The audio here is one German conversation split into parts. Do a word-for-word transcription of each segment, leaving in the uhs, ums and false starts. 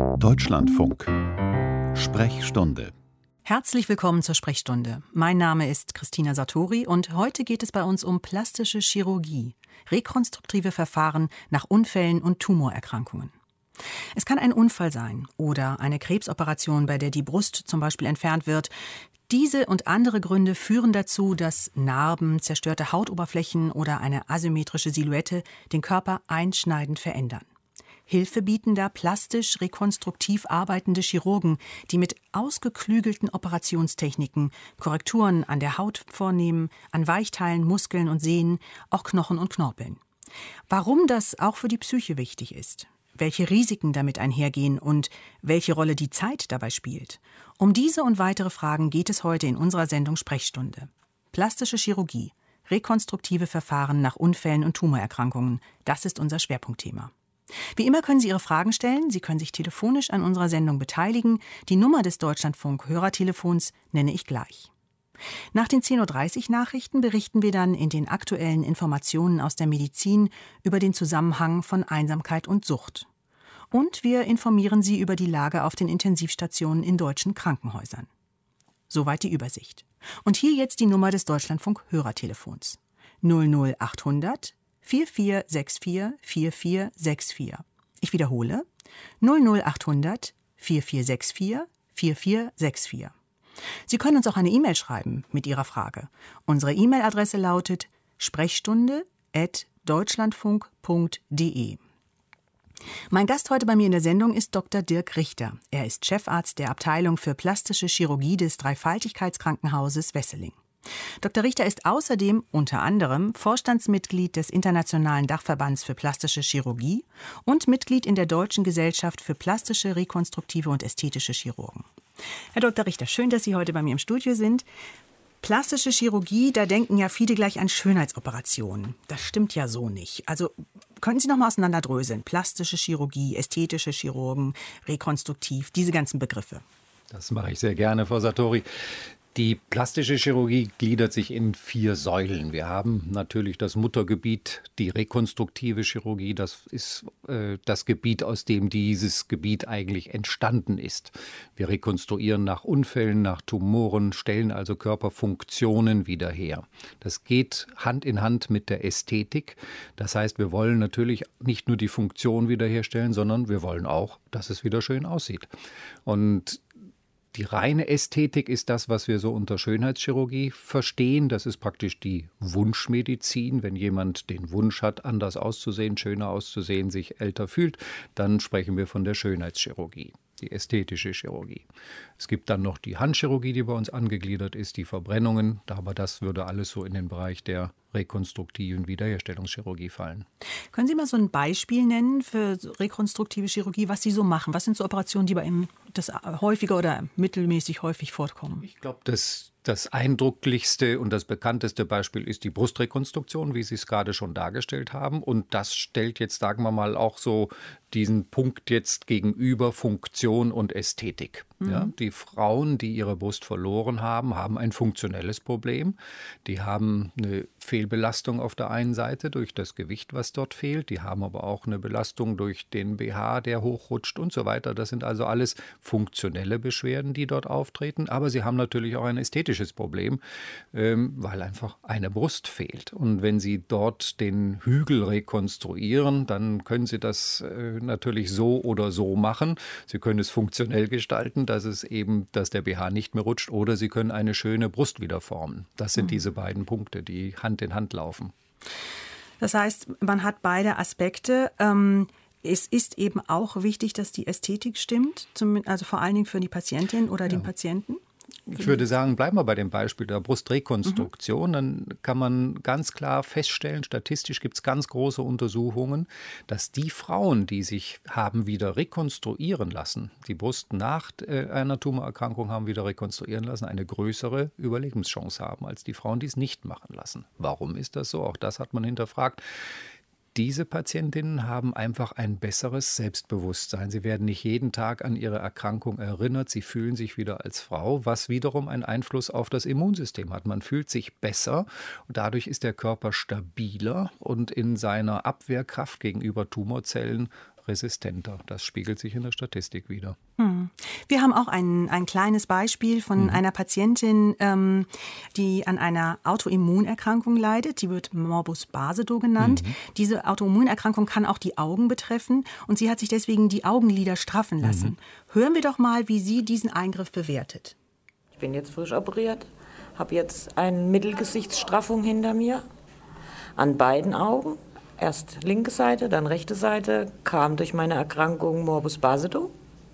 Deutschlandfunk. Sprechstunde. Herzlich willkommen zur Sprechstunde. Mein Name ist Christina Sartori und heute geht es bei uns um plastische Chirurgie, rekonstruktive Verfahren nach Unfällen und Tumorerkrankungen. Es kann ein Unfall sein oder eine Krebsoperation, bei der die Brust zum Beispiel entfernt wird. Diese und andere Gründe führen dazu, dass Narben, zerstörte Hautoberflächen oder eine asymmetrische Silhouette den Körper einschneidend verändern. Hilfe bieten da plastisch rekonstruktiv arbeitende Chirurgen, die mit ausgeklügelten Operationstechniken Korrekturen an der Haut vornehmen, an Weichteilen, Muskeln und Sehnen, auch Knochen und Knorpeln. Warum das auch für die Psyche wichtig ist, welche Risiken damit einhergehen und welche Rolle die Zeit dabei spielt. Um diese und weitere Fragen geht es heute in unserer Sendung Sprechstunde. Plastische Chirurgie, rekonstruktive Verfahren nach Unfällen und Tumorerkrankungen, das ist unser Schwerpunktthema. Wie immer können Sie Ihre Fragen stellen, Sie können sich telefonisch an unserer Sendung beteiligen. Die Nummer des Deutschlandfunk-Hörertelefons nenne ich gleich. Nach den zehn Uhr dreißig Nachrichten berichten wir dann in den aktuellen Informationen aus der Medizin über den Zusammenhang von Einsamkeit und Sucht. Und wir informieren Sie über die Lage auf den Intensivstationen in deutschen Krankenhäusern. Soweit die Übersicht. Und hier jetzt die Nummer des Deutschlandfunk-Hörertelefons. null null achthundert vier vier sechs vier vier vier sechs vier. Ich wiederhole. null null achthundert vier vier sechs vier vier vier sechs vier. Sie können uns auch eine E-Mail schreiben mit Ihrer Frage. Unsere E-Mail-Adresse lautet sprechstunde at deutschlandfunk punkt de. Mein Gast heute bei mir in der Sendung ist Doktor Dirk Richter. Er ist Chefarzt der Abteilung für plastische Chirurgie des Dreifaltigkeitskrankenhauses Wesseling. Doktor Richter ist außerdem unter anderem Vorstandsmitglied des Internationalen Dachverbands für plastische Chirurgie und Mitglied in der Deutschen Gesellschaft für plastische, rekonstruktive und ästhetische Chirurgen. Herr Doktor Richter, schön, dass Sie heute bei mir im Studio sind. Plastische Chirurgie, da denken ja viele gleich an Schönheitsoperationen. Das stimmt ja so nicht. Also können Sie noch mal auseinanderdröseln? Plastische Chirurgie, ästhetische Chirurgen, rekonstruktiv, diese ganzen Begriffe. Das mache ich sehr gerne, Frau Sartori. Die plastische Chirurgie gliedert sich in vier Säulen. Wir haben natürlich das Muttergebiet, die rekonstruktive Chirurgie. Das ist äh, das Gebiet, aus dem dieses Gebiet eigentlich entstanden ist. Wir rekonstruieren nach Unfällen, nach Tumoren, stellen also Körperfunktionen wieder her. Das geht Hand in Hand mit der Ästhetik. Das heißt, wir wollen natürlich nicht nur die Funktion wiederherstellen, sondern wir wollen auch, dass es wieder schön aussieht. Und die reine Ästhetik ist das, was wir so unter Schönheitschirurgie verstehen. Das ist praktisch die Wunschmedizin. Wenn jemand den Wunsch hat, anders auszusehen, schöner auszusehen, sich älter fühlt, dann sprechen wir von der Schönheitschirurgie, die ästhetische Chirurgie. Es gibt dann noch die Handchirurgie, die bei uns angegliedert ist, die Verbrennungen. Aber das würde alles so in den Bereich der rekonstruktiven Wiederherstellungschirurgie fallen. Können Sie mal so ein Beispiel nennen für rekonstruktive Chirurgie, was Sie so machen? Was sind so Operationen, die bei Ihnen das häufiger oder mittelmäßig häufig vorkommen? Ich glaube, das Das eindrücklichste und das bekannteste Beispiel ist die Brustrekonstruktion, wie Sie es gerade schon dargestellt haben. Und das stellt jetzt, sagen wir mal, auch so diesen Punkt jetzt gegenüber Funktion und Ästhetik. Mhm. Ja, die Frauen, die ihre Brust verloren haben, haben ein funktionelles Problem. Die haben eine Fehlbelastung auf der einen Seite durch das Gewicht, was dort fehlt. Die haben aber auch eine Belastung durch den B H, der hochrutscht und so weiter. Das sind also alles funktionelle Beschwerden, die dort auftreten. Aber sie haben natürlich auch ein ästhetisches Problem, ähm, weil einfach eine Brust fehlt. Und wenn Sie dort den Hügel rekonstruieren, dann können Sie das äh, natürlich so oder so machen. Sie können es funktionell gestalten, dass es eben, dass der B H nicht mehr rutscht, oder Sie können eine schöne Brust wieder formen. Das sind mhm. diese beiden Punkte, die Hand in Hand laufen. Das heißt, man hat beide Aspekte. Ähm Es ist eben auch wichtig, dass die Ästhetik stimmt, also vor allen Dingen für die Patientin oder ja. den Patienten. Ich würde sagen, bleiben wir bei dem Beispiel der Brustrekonstruktion. Mhm. Dann kann man ganz klar feststellen, statistisch gibt es ganz große Untersuchungen, dass die Frauen, die sich haben wieder rekonstruieren lassen, die Brust nach einer Tumorerkrankung haben wieder rekonstruieren lassen, eine größere Überlebenschance haben als die Frauen, die es nicht machen lassen. Warum ist das so? Auch das hat man hinterfragt. Diese Patientinnen haben einfach ein besseres Selbstbewusstsein. Sie werden nicht jeden Tag an ihre Erkrankung erinnert. Sie fühlen sich wieder als Frau, was wiederum einen Einfluss auf das Immunsystem hat. Man fühlt sich besser und dadurch ist der Körper stabiler und in seiner Abwehrkraft gegenüber Tumorzellen resistenter. Das spiegelt sich in der Statistik wider. Hm. Wir haben auch ein, ein kleines Beispiel von mhm. einer Patientin, ähm, die an einer Autoimmunerkrankung leidet. Die wird Morbus Basedow genannt. Mhm. Diese Autoimmunerkrankung kann auch die Augen betreffen und sie hat sich deswegen die Augenlider straffen lassen. Mhm. Hören wir doch mal, wie sie diesen Eingriff bewertet. Ich bin jetzt frisch operiert, habe jetzt eine Mittelgesichtsstraffung hinter mir an beiden Augen. Erst linke Seite, dann rechte Seite, kam durch meine Erkrankung Morbus Basedow.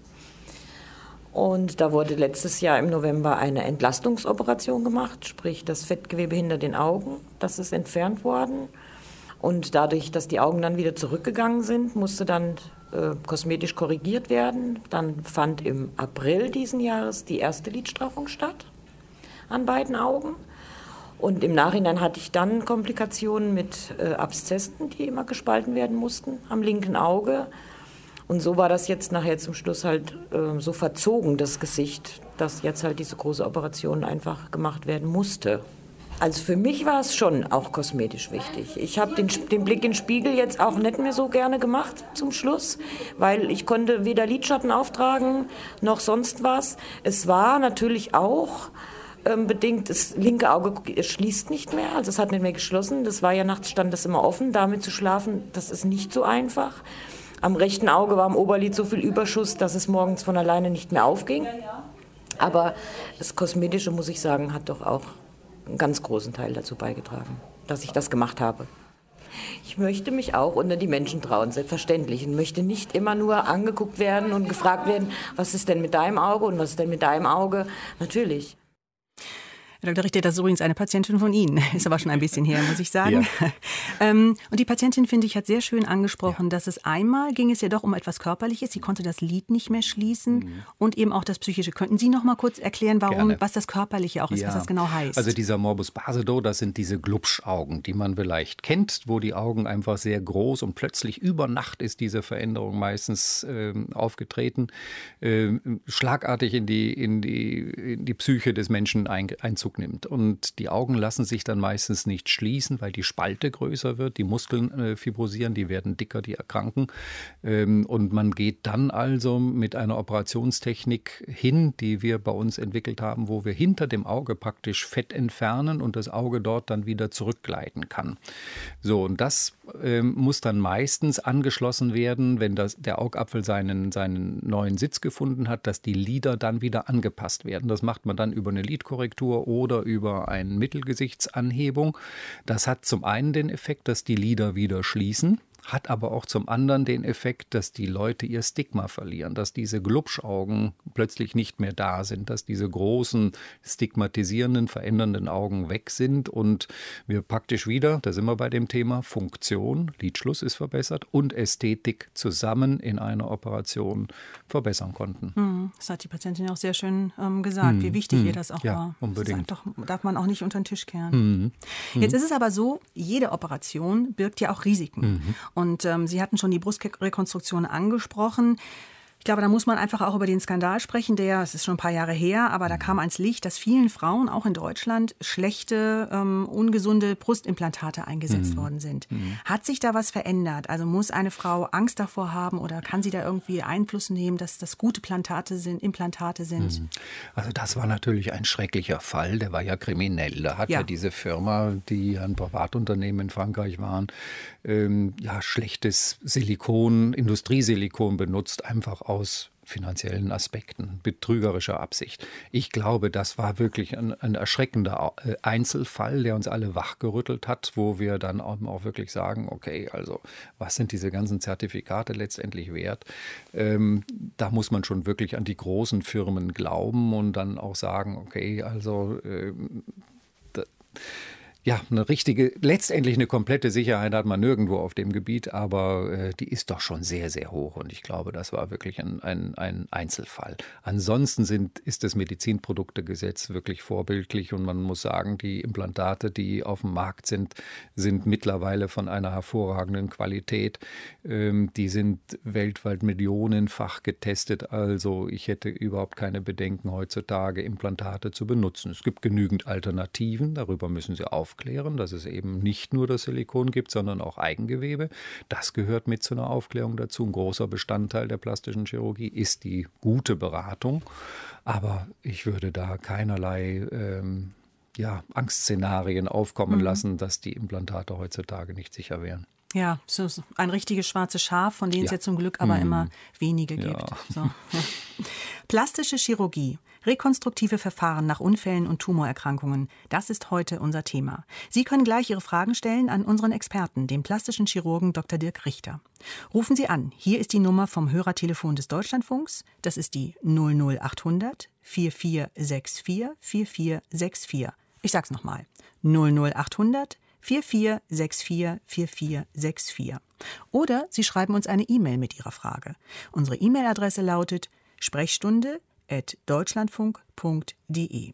Und da wurde letztes Jahr im November eine Entlastungsoperation gemacht, sprich das Fettgewebe hinter den Augen, das ist entfernt worden. Und dadurch, dass die Augen dann wieder zurückgegangen sind, musste dann äh, kosmetisch korrigiert werden. Dann fand im April diesen Jahres die erste Lidstraffung statt an beiden Augen. Und im Nachhinein hatte ich dann Komplikationen mit äh, Abszessen, die immer gespalten werden mussten am linken Auge. Und so war das jetzt nachher zum Schluss halt äh, so verzogen, das Gesicht, dass jetzt halt diese große Operation einfach gemacht werden musste. Also für mich war es schon auch kosmetisch wichtig. Ich habe den, den Blick in den Spiegel jetzt auch nicht mehr so gerne gemacht zum Schluss, weil ich konnte weder Lidschatten auftragen noch sonst was. Es war natürlich auch bedingt, das linke Auge schließt nicht mehr, also es hat nicht mehr geschlossen. Das war ja nachts, stand das immer offen. Damit zu schlafen, das ist nicht so einfach. Am rechten Auge war am Oberlid so viel Überschuss, dass es morgens von alleine nicht mehr aufging. Aber das Kosmetische, muss ich sagen, hat doch auch einen ganz großen Teil dazu beigetragen, dass ich das gemacht habe. Ich möchte mich auch unter die Menschen trauen, selbstverständlich. Und möchte nicht immer nur angeguckt werden und gefragt werden, was ist denn mit deinem Auge und was ist denn mit deinem Auge? Natürlich. Herr Doktor Richter, das ist übrigens eine Patientin von Ihnen. Ist aber schon ein bisschen her, muss ich sagen. Ja. ähm, und die Patientin, finde ich, hat sehr schön angesprochen, ja. dass es einmal ging es ja doch um etwas Körperliches. Sie konnte das Lid nicht mehr schließen mhm. und eben auch das Psychische. Könnten Sie noch mal kurz erklären, warum, was das Körperliche auch ist, ja. was das genau heißt? Also dieser Morbus Basedow, das sind diese Glubschaugen, die man vielleicht kennt, wo die Augen einfach sehr groß und plötzlich über Nacht ist diese Veränderung meistens äh, aufgetreten, äh, schlagartig in die, in, die, in die Psyche des Menschen ein, Einzug nimmt. Und die Augen lassen sich dann meistens nicht schließen, weil die Spalte größer wird, die Muskeln äh, fibrosieren, die werden dicker, die erkranken. Ähm, und man geht dann also mit einer Operationstechnik hin, die wir bei uns entwickelt haben, wo wir hinter dem Auge praktisch Fett entfernen und das Auge dort dann wieder zurückgleiten kann. So, und das ähm, muss dann meistens angeschlossen werden, wenn das, der Augapfel seinen, seinen neuen Sitz gefunden hat, dass die Lider dann wieder angepasst werden. Das macht man dann über eine Lidkorrektur oder über eine Mittelgesichtsanhebung. Das hat zum einen den Effekt, dass die Lider wieder schließen, hat aber auch zum anderen den Effekt, dass die Leute ihr Stigma verlieren, dass diese Glubschaugen plötzlich nicht mehr da sind, dass diese großen stigmatisierenden, verändernden Augen weg sind und wir praktisch wieder, da sind wir bei dem Thema Funktion, Lidschluss ist verbessert und Ästhetik zusammen in einer Operation verbessern konnten. Hm, das hat die Patientin auch sehr schön ähm, gesagt, hm, wie wichtig hm, ihr das auch ja, war. Unbedingt. Das einfach, darf man auch nicht unter den Tisch kehren. Hm, hm. Jetzt ist es aber so, jede Operation birgt ja auch Risiken. Hm. Und ähm, Sie hatten schon die Brustrekonstruktion angesprochen. Ich glaube, da muss man einfach auch über den Skandal sprechen, der, es ist schon ein paar Jahre her, aber da kam ans Licht, dass vielen Frauen, auch in Deutschland, schlechte, ähm, ungesunde Brustimplantate eingesetzt mhm. worden sind. Mhm. Hat sich da was verändert? Also muss eine Frau Angst davor haben oder kann sie da irgendwie Einfluss nehmen, dass das gute Plantate sind, Implantate sind? Mhm. Also das war natürlich ein schrecklicher Fall, der war ja kriminell. Da hat ja, ja diese Firma, die ein Privatunternehmen in Frankreich waren, ähm, ja, schlechtes Silikon, Industriesilikon benutzt, einfach aus finanziellen Aspekten, betrügerischer Absicht. Ich glaube, das war wirklich ein, ein erschreckender Einzelfall, der uns alle wachgerüttelt hat, wo wir dann auch, auch wirklich sagen, okay, also was sind diese ganzen Zertifikate letztendlich wert? Ähm, da muss man schon wirklich an die großen Firmen glauben und dann auch sagen, okay, also ähm, da, ja, eine richtige, letztendlich eine komplette Sicherheit hat man nirgendwo auf dem Gebiet, aber äh, die ist doch schon sehr, sehr hoch und ich glaube, das war wirklich ein, ein, ein Einzelfall. Ansonsten sind, ist das Medizinproduktegesetz wirklich vorbildlich und man muss sagen, die Implantate, die auf dem Markt sind, sind mittlerweile von einer hervorragenden Qualität. Ähm, die sind weltweit millionenfach getestet, also ich hätte überhaupt keine Bedenken, heutzutage Implantate zu benutzen. Es gibt genügend Alternativen, darüber müssen Sie aufklären. aufklären, dass es eben nicht nur das Silikon gibt, sondern auch Eigengewebe. Das gehört mit zu einer Aufklärung dazu. Ein großer Bestandteil der plastischen Chirurgie ist die gute Beratung. Aber ich würde da keinerlei ähm, ja, Angstszenarien aufkommen mhm. lassen, dass die Implantate heutzutage nicht sicher wären. Ja, so ein richtiges schwarzes Schaf, von denen ja. es ja zum Glück aber mm. immer wenige gibt. Ja. So, ja. Plastische Chirurgie, rekonstruktive Verfahren nach Unfällen und Tumorerkrankungen, das ist heute unser Thema. Sie können gleich Ihre Fragen stellen an unseren Experten, den plastischen Chirurgen Doktor Dirk Richter. Rufen Sie an, hier ist die Nummer vom Hörertelefon des Deutschlandfunks, das ist die null null achthundert vierundvierzig vierundvierzig vierundvierzig. Ich sag's nochmal, null null achthundert vier vier sechs vier vier vier sechs vier. Oder Sie schreiben uns eine E-Mail mit Ihrer Frage. Unsere E-Mail-Adresse lautet sprechstunde at deutschlandfunk punkt de.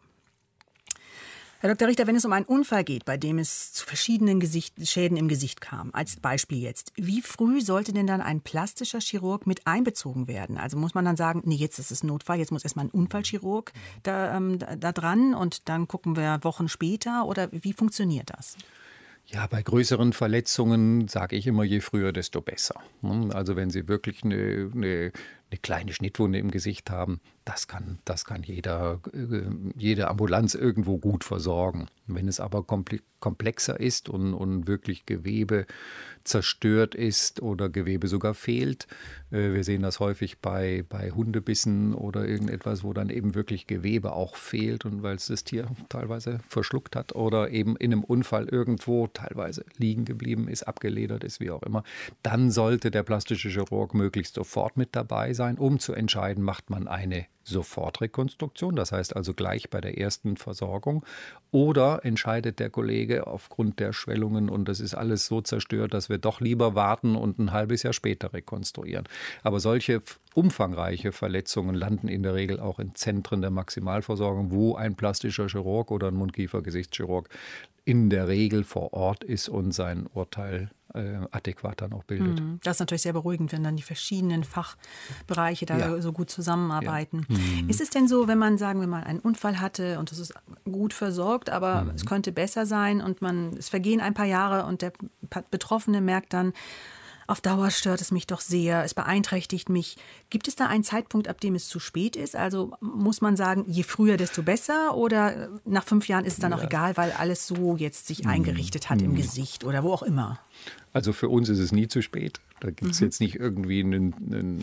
Herr Doktor Richter, wenn es um einen Unfall geht, bei dem es zu verschiedenen Gesicht, Schäden im Gesicht kam, als Beispiel jetzt, wie früh sollte denn dann ein plastischer Chirurg mit einbezogen werden? Also muss man dann sagen, nee, jetzt ist es ein Notfall, jetzt muss erstmal ein Unfallchirurg da, ähm, da, da dran und dann gucken wir Wochen später, oder wie funktioniert das? Ja, bei größeren Verletzungen sage ich immer, je früher, desto besser. Also wenn Sie wirklich eine, eine, eine kleine Schnittwunde im Gesicht haben, das kann, das kann jeder, jede Ambulanz irgendwo gut versorgen. Wenn es aber komplexer ist und, und wirklich Gewebe zerstört ist oder Gewebe sogar fehlt, wir sehen das häufig bei, bei Hundebissen oder irgendetwas, wo dann eben wirklich Gewebe auch fehlt und weil es das Tier teilweise verschluckt hat oder eben in einem Unfall irgendwo teilweise liegen geblieben ist, abgeledert ist, wie auch immer, dann sollte der plastische Chirurg möglichst sofort mit dabei sein, um zu entscheiden, macht man eine Sofortrekonstruktion, das heißt also gleich bei der ersten Versorgung, oder entscheidet der Kollege aufgrund der Schwellungen und das ist alles so zerstört, dass wir doch lieber warten und ein halbes Jahr später rekonstruieren. Aber solche umfangreiche Verletzungen landen in der Regel auch in Zentren der Maximalversorgung, wo ein plastischer Chirurg oder ein Mund-Kiefer-Gesichtschirurg in der Regel vor Ort ist und sein Urteil äh, adäquat dann auch bildet. Das ist natürlich sehr beruhigend, wenn dann die verschiedenen Fachbereiche da ja. so gut zusammenarbeiten. Ja. Mhm. Ist es denn so, wenn man, sagen wir mal, einen Unfall hatte und es ist gut versorgt, aber mhm. es könnte besser sein und man, es vergehen ein paar Jahre und der Betroffene merkt dann, auf Dauer stört es mich doch sehr, es beeinträchtigt mich. Gibt es da einen Zeitpunkt, ab dem es zu spät ist? Also muss man sagen, je früher, desto besser? Oder nach fünf Jahren ist es dann ja. auch egal, weil alles so jetzt sich eingerichtet hat mhm. im Gesicht oder wo auch immer? Also für uns ist es nie zu spät. Da gibt es mhm. jetzt nicht irgendwie einen, einen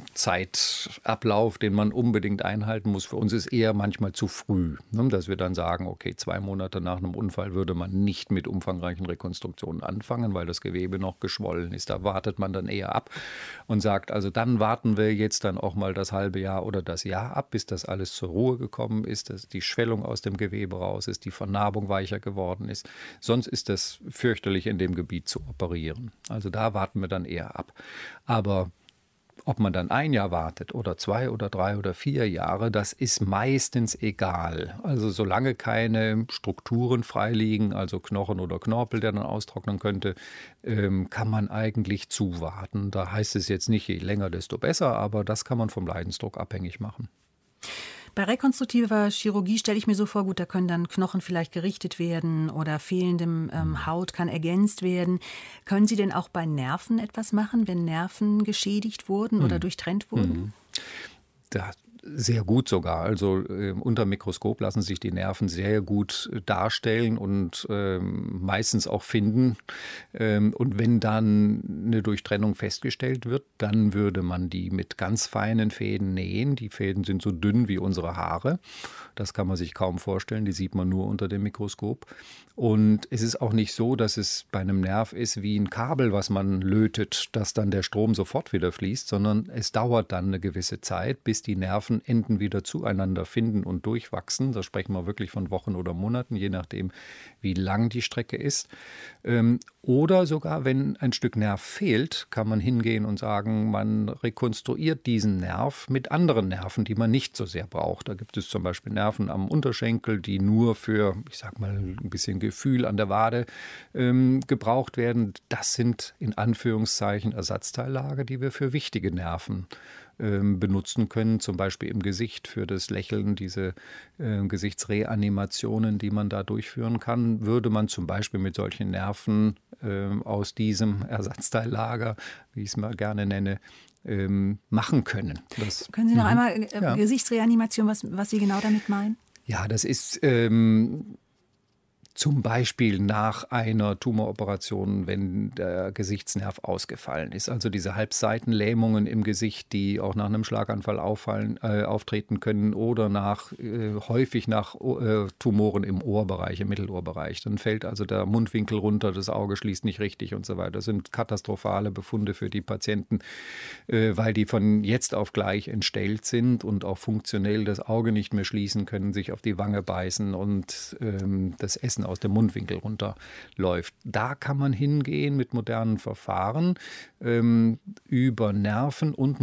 Zeitablauf, den man unbedingt einhalten muss. Für uns ist eher manchmal zu früh, ne? Dass wir dann sagen, okay, zwei Monate nach einem Unfall würde man nicht mit umfangreichen Rekonstruktionen anfangen, weil das Gewebe noch geschwollen ist. Da wartet man dann eher ab und sagt, also dann warten wir jetzt dann auch mal das halbe Jahr oder das Jahr ab, bis das alles zur Ruhe gekommen ist, dass die Schwellung aus dem Gewebe raus ist, die Vernarbung weicher geworden ist. Sonst ist das fürchterlich in dem Gebiet zu operieren. Also da warten wir dann eher ab. Aber ob man dann ein Jahr wartet oder zwei oder drei oder vier Jahre, das ist meistens egal. Also solange keine Strukturen freiliegen, also Knochen oder Knorpel, der dann austrocknen könnte, ähm, kann man eigentlich zuwarten. Da heißt es jetzt nicht, je länger, desto besser, aber das kann man vom Leidensdruck abhängig machen. Bei rekonstruktiver Chirurgie stelle ich mir so vor, gut, da können dann Knochen vielleicht gerichtet werden oder fehlendem ähm, Haut kann ergänzt werden. Können Sie denn auch bei Nerven etwas machen, wenn Nerven geschädigt wurden oder hm. durchtrennt wurden? Hm. Da sehr gut sogar. Also äh, unter Mikroskop lassen sich die Nerven sehr gut äh, darstellen und äh, meistens auch finden. Ähm, und wenn dann eine Durchtrennung festgestellt wird, dann würde man die mit ganz feinen Fäden nähen. Die Fäden sind so dünn wie unsere Haare. Das kann man sich kaum vorstellen. Die sieht man nur unter dem Mikroskop. Und es ist auch nicht so, dass es bei einem Nerv ist wie ein Kabel, was man lötet, dass dann der Strom sofort wieder fließt, sondern es dauert dann eine gewisse Zeit, bis die Nervenenden wieder zueinander finden und durchwachsen. Da sprechen wir wirklich von Wochen oder Monaten, je nachdem, wie lang die Strecke ist. Oder sogar, wenn ein Stück Nerv fehlt, kann man hingehen und sagen, man rekonstruiert diesen Nerv mit anderen Nerven, die man nicht so sehr braucht. Da gibt es zum Beispiel Nerven am Unterschenkel, die nur für, ich sag mal, ein bisschen Gefühl an der Wade ähm, gebraucht werden. Das sind in Anführungszeichen Ersatzteillager, die wir für wichtige Nerven benutzen können, zum Beispiel im Gesicht für das Lächeln, diese äh, Gesichtsreanimationen, die man da durchführen kann, würde man zum Beispiel mit solchen Nerven äh, aus diesem Ersatzteillager, wie ich es mal gerne nenne, ähm, machen können. Das, können Sie noch mhm. einmal äh, ja. Gesichtsreanimation, was, was Sie genau damit meinen? Ja, das ist ähm, zum Beispiel nach einer Tumoroperation, wenn der Gesichtsnerv ausgefallen ist. Also diese Halbseitenlähmungen im Gesicht, die auch nach einem Schlaganfall auffallen, äh, auftreten können oder nach, äh, häufig nach äh, Tumoren im Ohrbereich, im Mittelohrbereich. Dann fällt also der Mundwinkel runter, das Auge schließt nicht richtig und so weiter. Das sind katastrophale Befunde für die Patienten, äh, weil die von jetzt auf gleich entstellt sind und auch funktionell das Auge nicht mehr schließen können, sich auf die Wange beißen und ähm, das Essen aus dem Mundwinkel runterläuft. Da kann man hingehen mit modernen Verfahren ähm, über Nerven- und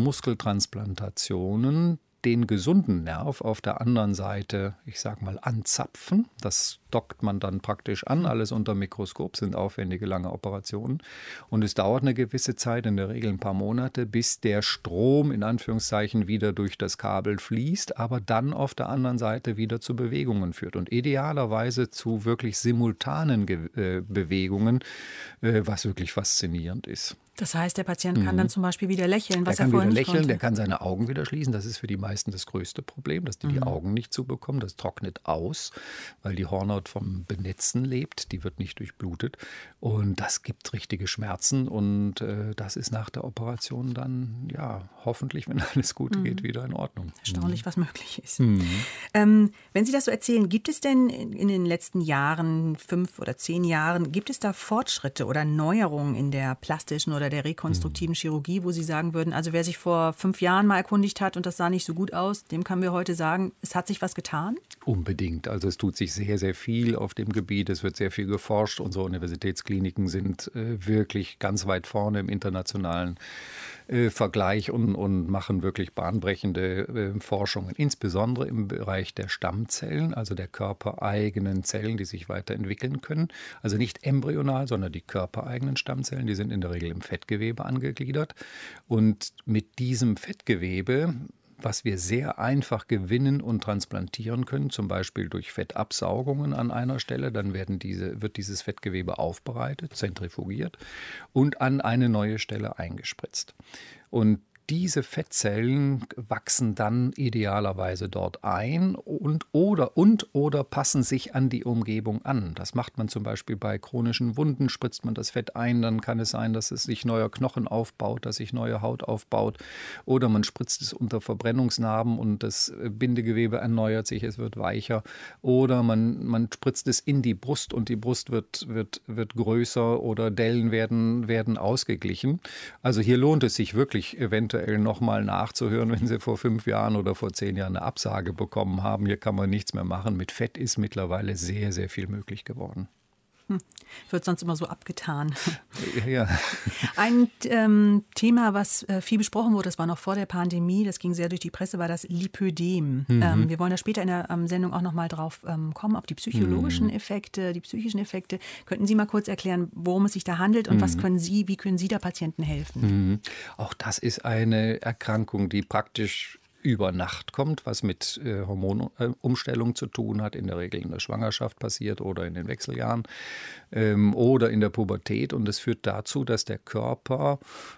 Muskeltransplantationen den gesunden Nerv auf der anderen Seite, ich sag mal, anzapfen. Das dockt man dann praktisch an, alles unter Mikroskop, sind aufwendige, lange Operationen. Und es dauert eine gewisse Zeit, in der Regel ein paar Monate, bis der Strom in Anführungszeichen wieder durch das Kabel fließt, aber dann auf der anderen Seite wieder zu Bewegungen führt. Und idealerweise zu wirklich simultanen Ge- äh, Bewegungen, äh, was wirklich faszinierend ist. Das heißt, der Patient kann dann zum Beispiel wieder lächeln, was der er kann vorher wieder nicht lächeln, konnte. der kann seine Augen wieder schließen. Das ist für die meisten das größte Problem, dass die die Augen nicht zubekommen. Das trocknet aus, weil die Hornhaut vom Benetzen lebt. Die wird nicht durchblutet. Und das gibt richtige Schmerzen. Und äh, das ist nach der Operation dann, ja, hoffentlich, wenn alles gut mhm. geht, wieder in Ordnung. Erstaunlich, mhm. was möglich ist. Mhm. Ähm, wenn Sie das so erzählen, gibt es denn in, in den letzten Jahren, fünf oder zehn Jahren, gibt es da Fortschritte oder Neuerungen in der plastischen oder der rekonstruktiven Chirurgie, wo Sie sagen würden, also wer sich vor fünf Jahren mal erkundigt hat und das sah nicht so gut aus, dem können wir heute sagen, es hat sich was getan? Unbedingt. Also es tut sich sehr, sehr viel auf dem Gebiet. Es wird sehr viel geforscht. Unsere Universitätskliniken sind äh, wirklich ganz weit vorne im internationalen äh, Vergleich und, und machen wirklich bahnbrechende äh, Forschungen, insbesondere im Bereich der Stammzellen, also der körpereigenen Zellen, die sich weiterentwickeln können. Also nicht embryonal, sondern die körpereigenen Stammzellen, die sind in der Regel im Fettgewebe angegliedert. Und mit diesem Fettgewebe, was wir sehr einfach gewinnen und transplantieren können, zum Beispiel durch Fettabsaugungen an einer Stelle, dann werden diese, wird dieses Fettgewebe aufbereitet, zentrifugiert und an eine neue Stelle eingespritzt. Und diese Fettzellen wachsen dann idealerweise dort ein und oder, und oder passen sich an die Umgebung an. Das macht man zum Beispiel bei chronischen Wunden, spritzt man das Fett ein, dann kann es sein, dass es sich neuer Knochen aufbaut, dass sich neue Haut aufbaut. Oder man spritzt es unter Verbrennungsnarben und das Bindegewebe erneuert sich, es wird weicher. Oder man, man spritzt es in die Brust und die Brust wird, wird, wird größer oder Dellen werden, werden ausgeglichen. Also hier lohnt es sich wirklich eventuell nochmal nachzuhören, wenn Sie vor fünf Jahren oder vor zehn Jahren eine Absage bekommen haben. Hier kann man nichts mehr machen. Mit Fett ist mittlerweile sehr, sehr viel möglich geworden. Hm. Wird sonst immer so abgetan. Ja. Ein ähm, Thema, was äh, viel besprochen wurde, das war noch vor der Pandemie, das ging sehr durch die Presse, war das Lipödem. Mhm. Ähm, wir wollen da später in der ähm, Sendung auch noch mal drauf ähm, kommen, auf die psychologischen mhm. Effekte, die psychischen Effekte. Könnten Sie mal kurz erklären, worum es sich da handelt und mhm. was können Sie, wie können Sie da Patienten helfen? Mhm. Auch das ist eine Erkrankung, die praktisch über Nacht kommt, was mit äh, Hormonumstellung zu tun hat, in der Regel in der Schwangerschaft passiert oder in den Wechseljahren ähm, oder in der Pubertät. Und es führt dazu, dass der Körper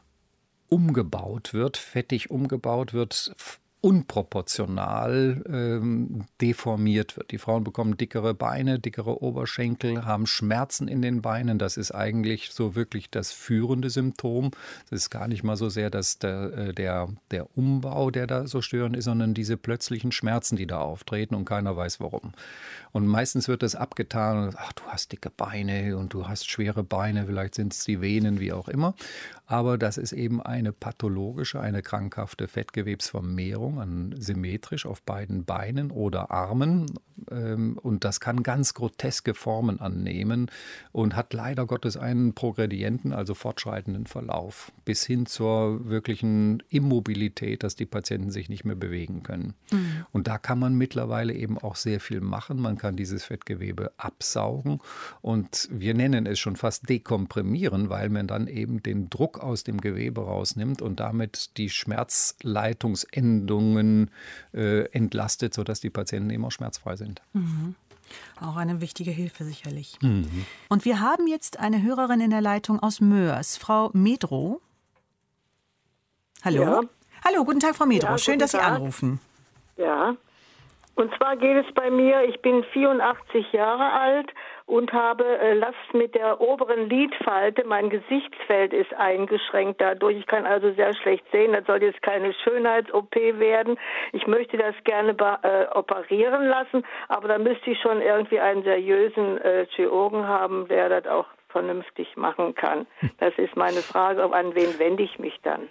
umgebaut wird, fettig umgebaut wird, unproportional ähm, deformiert wird. Die Frauen bekommen dickere Beine, dickere Oberschenkel, haben Schmerzen in den Beinen. Das ist eigentlich so wirklich das führende Symptom. Es ist gar nicht mal so sehr dass der, der, der Umbau, der da so störend ist, sondern diese plötzlichen Schmerzen, die da auftreten und keiner weiß warum. Und meistens wird das abgetan. Ach, du hast dicke Beine und du hast schwere Beine, vielleicht sind es die Venen, wie auch immer. Aber das ist eben eine pathologische, eine krankhafte Fettgewebsvermehrung. Verteilung, an symmetrisch auf beiden Beinen oder Armen. Ähm, und das kann ganz groteske Formen annehmen und hat leider Gottes einen progredienten, also fortschreitenden Verlauf, bis hin zur wirklichen Immobilität, dass die Patienten sich nicht mehr bewegen können. Mhm. Und da kann man mittlerweile eben auch sehr viel machen. Man kann dieses Fettgewebe absaugen und wir nennen es schon fast dekomprimieren, weil man dann eben den Druck aus dem Gewebe rausnimmt und damit die Schmerzleitungsendungen äh, entlastet, sodass die Patienten eben auch schmerzfrei sind. Mhm. Auch eine wichtige Hilfe sicherlich. Mhm. Und wir haben jetzt eine Hörerin in der Leitung aus Mörs, Frau Medrow. Hallo? Ja. Hallo, guten Tag, Frau Medrow. Ja, schön, dass Sie Tag. anrufen. Ja, und zwar geht es bei mir, ich bin vierundachtzig Jahre alt und habe äh, Last mit der oberen Lidfalte. Mein Gesichtsfeld ist eingeschränkt dadurch. Ich kann also sehr schlecht sehen. Das soll jetzt keine Schönheits-O P werden. Ich möchte das gerne äh, operieren lassen, aber da müsste ich schon irgendwie einen seriösen äh, Chirurgen haben, der das auch vernünftig machen kann. Das ist meine Frage, an wen wende ich mich dann?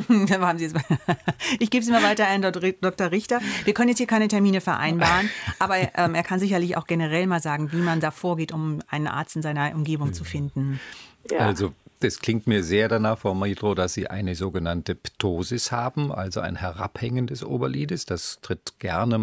Ich gebe Sie mal weiter an Doktor Richter. Wir können jetzt hier keine Termine vereinbaren, aber ähm, er kann sicherlich auch generell mal sagen, wie man da vorgeht, um einen Arzt in seiner Umgebung zu finden. Ja. Also das klingt mir sehr danach, Frau Medrow, dass Sie eine sogenannte Ptosis haben, also ein Herabhängen des Oberlides. Das tritt gerne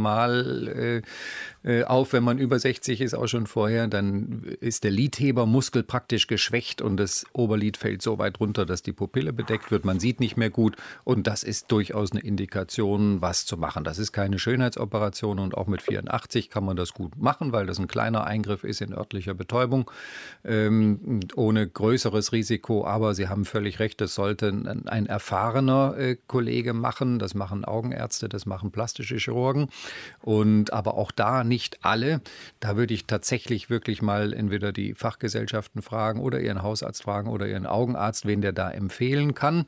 mal äh, auf, wenn man über sechzig ist, auch schon vorher. Dann ist der Lidhebermuskel praktisch geschwächt und das Oberlid fällt so weit runter, dass die Pupille bedeckt wird. Man sieht nicht mehr gut und das ist durchaus eine Indikation, was zu machen. Das ist keine Schönheitsoperation und auch mit vierundachtzig kann man das gut machen, weil das ein kleiner Eingriff ist in örtlicher Betäubung, ähm, ohne größeres Risiko. Aber Sie haben völlig recht, das sollte ein, ein erfahrener äh, Kollege machen. Das machen Augenärzte, das machen plastische Chirurgen. Und aber auch da nicht alle. Da würde ich tatsächlich wirklich mal entweder die Fachgesellschaften fragen oder Ihren Hausarzt fragen oder Ihren Augenarzt, wen der da empfehlen kann.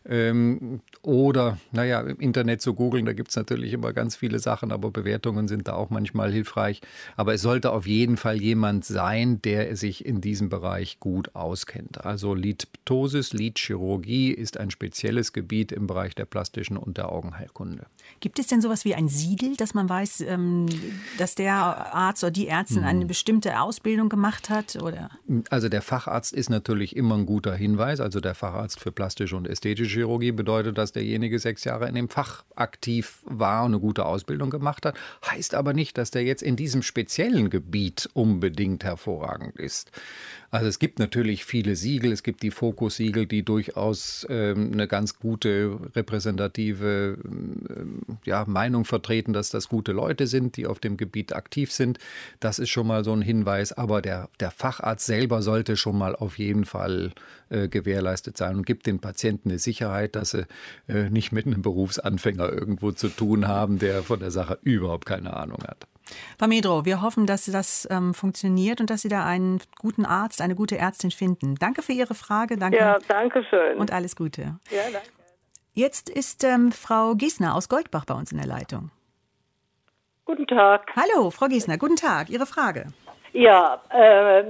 Ähm, oder, naja, im Internet zu googeln, da gibt es natürlich immer ganz viele Sachen, aber Bewertungen sind da auch manchmal hilfreich. Aber es sollte auf jeden Fall jemand sein, der sich in diesem Bereich gut auskennt. Also Lidptosis, Lidchirurgie ist ein spezielles Gebiet im Bereich der plastischen und der Augenheilkunde. Gibt es denn sowas wie ein Siegel, dass man weiß, dass der Arzt oder die Ärztin eine bestimmte Ausbildung gemacht hat? Oder? Also der Facharzt ist natürlich immer ein guter Hinweis. Also der Facharzt für plastische und ästhetische Chirurgie bedeutet, dass derjenige sechs Jahre in dem Fach aktiv war und eine gute Ausbildung gemacht hat. Heißt aber nicht, dass der jetzt in diesem speziellen Gebiet unbedingt hervorragend ist. Also es gibt natürlich viele Siegel, es gibt die Fokus-Siegel, die durchaus ähm, eine ganz gute repräsentative ähm, ja, Meinung vertreten, dass das gute Leute sind, die auf dem Gebiet aktiv sind. Das ist schon mal so ein Hinweis, aber der, der Facharzt selber sollte schon mal auf jeden Fall äh, gewährleistet sein und gibt den Patienten eine Sicherheit, dass sie äh, nicht mit einem Berufsanfänger irgendwo zu tun haben, der von der Sache überhaupt keine Ahnung hat. Frau Medrow, wir hoffen, dass das ähm, funktioniert und dass Sie da einen guten Arzt, eine gute Ärztin finden. Danke für Ihre Frage. Danke. Ja, danke schön. Und alles Gute. Ja, danke. Jetzt ist ähm, Frau Giesner aus Goldbach bei uns in der Leitung. Guten Tag. Hallo, Frau Giesner, guten Tag. Ihre Frage. Ja, äh,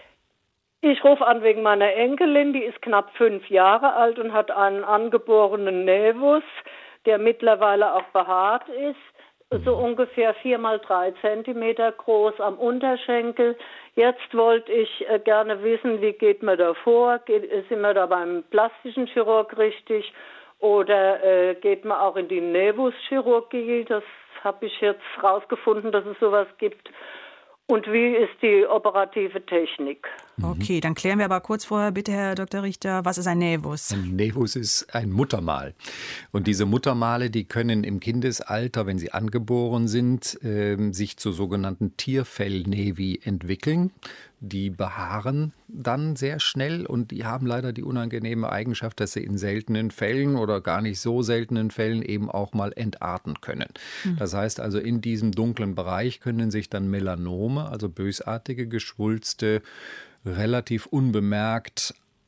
ich rufe an wegen meiner Enkelin, die ist knapp fünf Jahre alt und hat einen angeborenen Nävus, der mittlerweile auch behaart ist. So ungefähr vier mal drei Zentimeter groß am Unterschenkel. Jetzt wollte ich äh, gerne wissen, wie geht man da vor? Geht, sind wir da beim plastischen Chirurg richtig oder äh, geht man auch in die Nävuschirurgie? Das habe ich jetzt rausgefunden, dass es sowas gibt. Und wie ist die operative Technik? Okay, dann klären wir aber kurz vorher bitte, Herr Doktor Richter, was ist ein Nävus? Ein Nävus ist ein Muttermal. Und diese Muttermale, die können im Kindesalter, wenn sie angeboren sind, äh, sich zu sogenannten Tierfellnevi entwickeln. Die behaaren dann sehr schnell und die haben leider die unangenehme Eigenschaft, dass sie in seltenen Fällen oder gar nicht so seltenen Fällen eben auch mal entarten können. Mhm. Das heißt also, in diesem dunklen Bereich können sich dann Melanome, also bösartige Geschwulste, relativ unbemerkt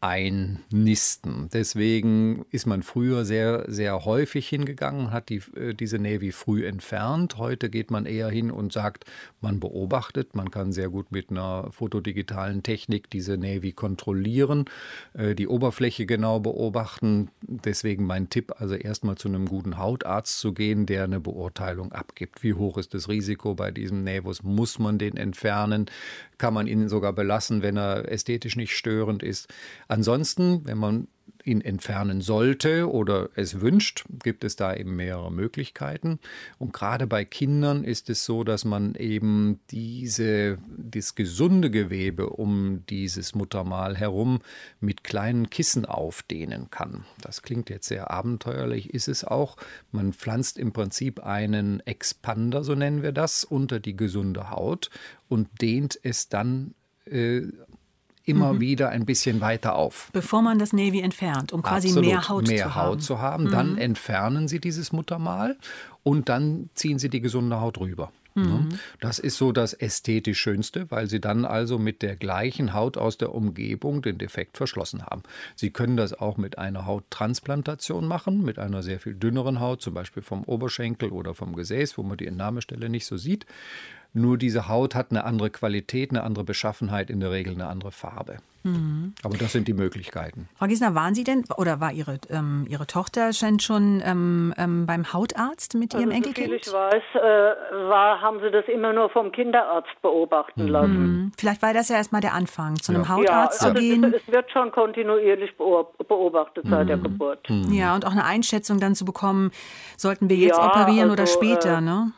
einnisten. Deswegen ist man früher sehr, sehr häufig hingegangen, hat die, diese Nevi früh entfernt. Heute geht man eher hin und sagt, man beobachtet. Man kann sehr gut mit einer fotodigitalen Technik diese Nevi kontrollieren, die Oberfläche genau beobachten. Deswegen mein Tipp, also erstmal zu einem guten Hautarzt zu gehen, der eine Beurteilung abgibt. Wie hoch ist das Risiko bei diesem Nävus? Muss man den entfernen? Kann man ihn sogar belassen, wenn er ästhetisch nicht störend ist? Ansonsten, wenn man ihn entfernen sollte oder es wünscht, gibt es da eben mehrere Möglichkeiten. Und gerade bei Kindern ist es so, dass man eben diese, das gesunde Gewebe um dieses Muttermal herum mit kleinen Kissen aufdehnen kann. Das klingt jetzt sehr abenteuerlich, ist es auch. Man pflanzt im Prinzip einen Expander, so nennen wir das, unter die gesunde Haut und dehnt es dann äh, immer mhm. wieder ein bisschen weiter auf. Bevor man das Nevi entfernt, um quasi Absolut. mehr Haut mehr zu haben. Haut zu haben. Dann mhm. entfernen Sie dieses Muttermal und dann ziehen Sie die gesunde Haut rüber. Mhm. Das ist so das ästhetisch Schönste, weil Sie dann also mit der gleichen Haut aus der Umgebung den Defekt verschlossen haben. Sie können das auch mit einer Hauttransplantation machen, mit einer sehr viel dünneren Haut, zum Beispiel vom Oberschenkel oder vom Gesäß, wo man die Entnahmestelle nicht so sieht. Nur diese Haut hat eine andere Qualität, eine andere Beschaffenheit, in der Regel eine andere Farbe. Mhm. Aber das sind die Möglichkeiten. Frau Giesner, waren Sie denn, oder war Ihre, ähm, Ihre Tochter schon ähm, ähm, beim Hautarzt mit ihrem also, Enkelkind? Soviel ich weiß, äh, war, haben Sie das immer nur vom Kinderarzt beobachten lassen. Mhm. Vielleicht war das ja erstmal der Anfang, zu einem ja. Hautarzt ja, zu also gehen. Es, es wird schon kontinuierlich beobachtet seit mhm. der Geburt. Mhm. Ja, und auch eine Einschätzung dann zu bekommen, sollten wir jetzt ja, operieren also, oder später, äh, ne?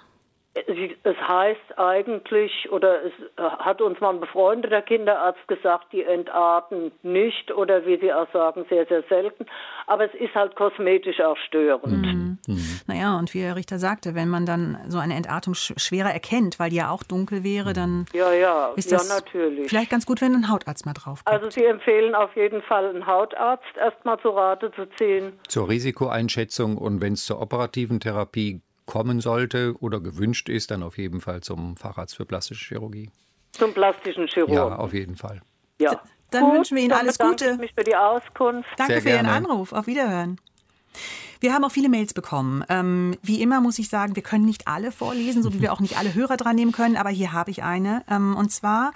Es heißt eigentlich, oder es hat uns mal ein befreundeter Kinderarzt gesagt, die entarten nicht oder wie Sie auch sagen, sehr, sehr selten. Aber es ist halt kosmetisch auch störend. Mhm. Mhm. Naja, und wie Herr Richter sagte, wenn man dann so eine Entartung schwerer erkennt, weil die ja auch dunkel wäre, dann ja, ja, ist das ja, natürlich. vielleicht ganz gut, wenn ein Hautarzt mal drauf guckt. Also Sie empfehlen auf jeden Fall, einen Hautarzt erstmal zu Rate zu ziehen. Zur Risikoeinschätzung und wenn es zur operativen Therapie kommen sollte oder gewünscht ist, dann auf jeden Fall zum Facharzt für plastische Chirurgie. Zum plastischen Chirurgen? Ja, auf jeden Fall. Ja. Dann Gut, wünschen wir Ihnen dann alles bedanke Gute. Ich mich für die Auskunft. Danke Sehr für Ihren gerne. Anruf. Auf Wiederhören. Wir haben auch viele Mails bekommen. Ähm, wie immer muss ich sagen, wir können nicht alle vorlesen, so wie wir auch nicht alle Hörer dran nehmen können. Aber hier habe ich eine. Ähm, und zwar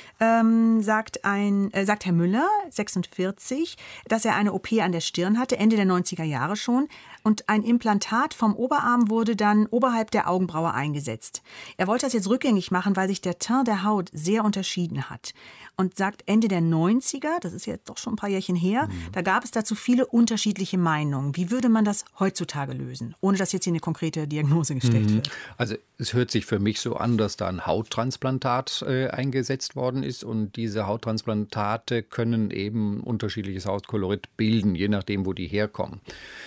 ähm, sagt, ein, äh, sagt Herr Müller, sechsundvierzig, dass er eine O P an der Stirn hatte, Ende der neunziger Jahre schon. Und ein Implantat vom Oberarm wurde dann oberhalb der Augenbraue eingesetzt. Er wollte das jetzt rückgängig machen, weil sich der Teint der Haut sehr unterschieden hat. Und sagt, Ende der neunziger, das ist jetzt doch schon ein paar Jährchen her, mhm. da gab es dazu viele unterschiedliche Meinungen. Wie würde man das heutzutage lösen, ohne dass jetzt hier eine konkrete Diagnose gestellt mhm. wird? Also es hört sich für mich so an, dass da ein Hauttransplantat äh, eingesetzt worden ist und diese Hauttransplantate können eben unterschiedliches Hautkolorit bilden, je nachdem, wo die herkommen.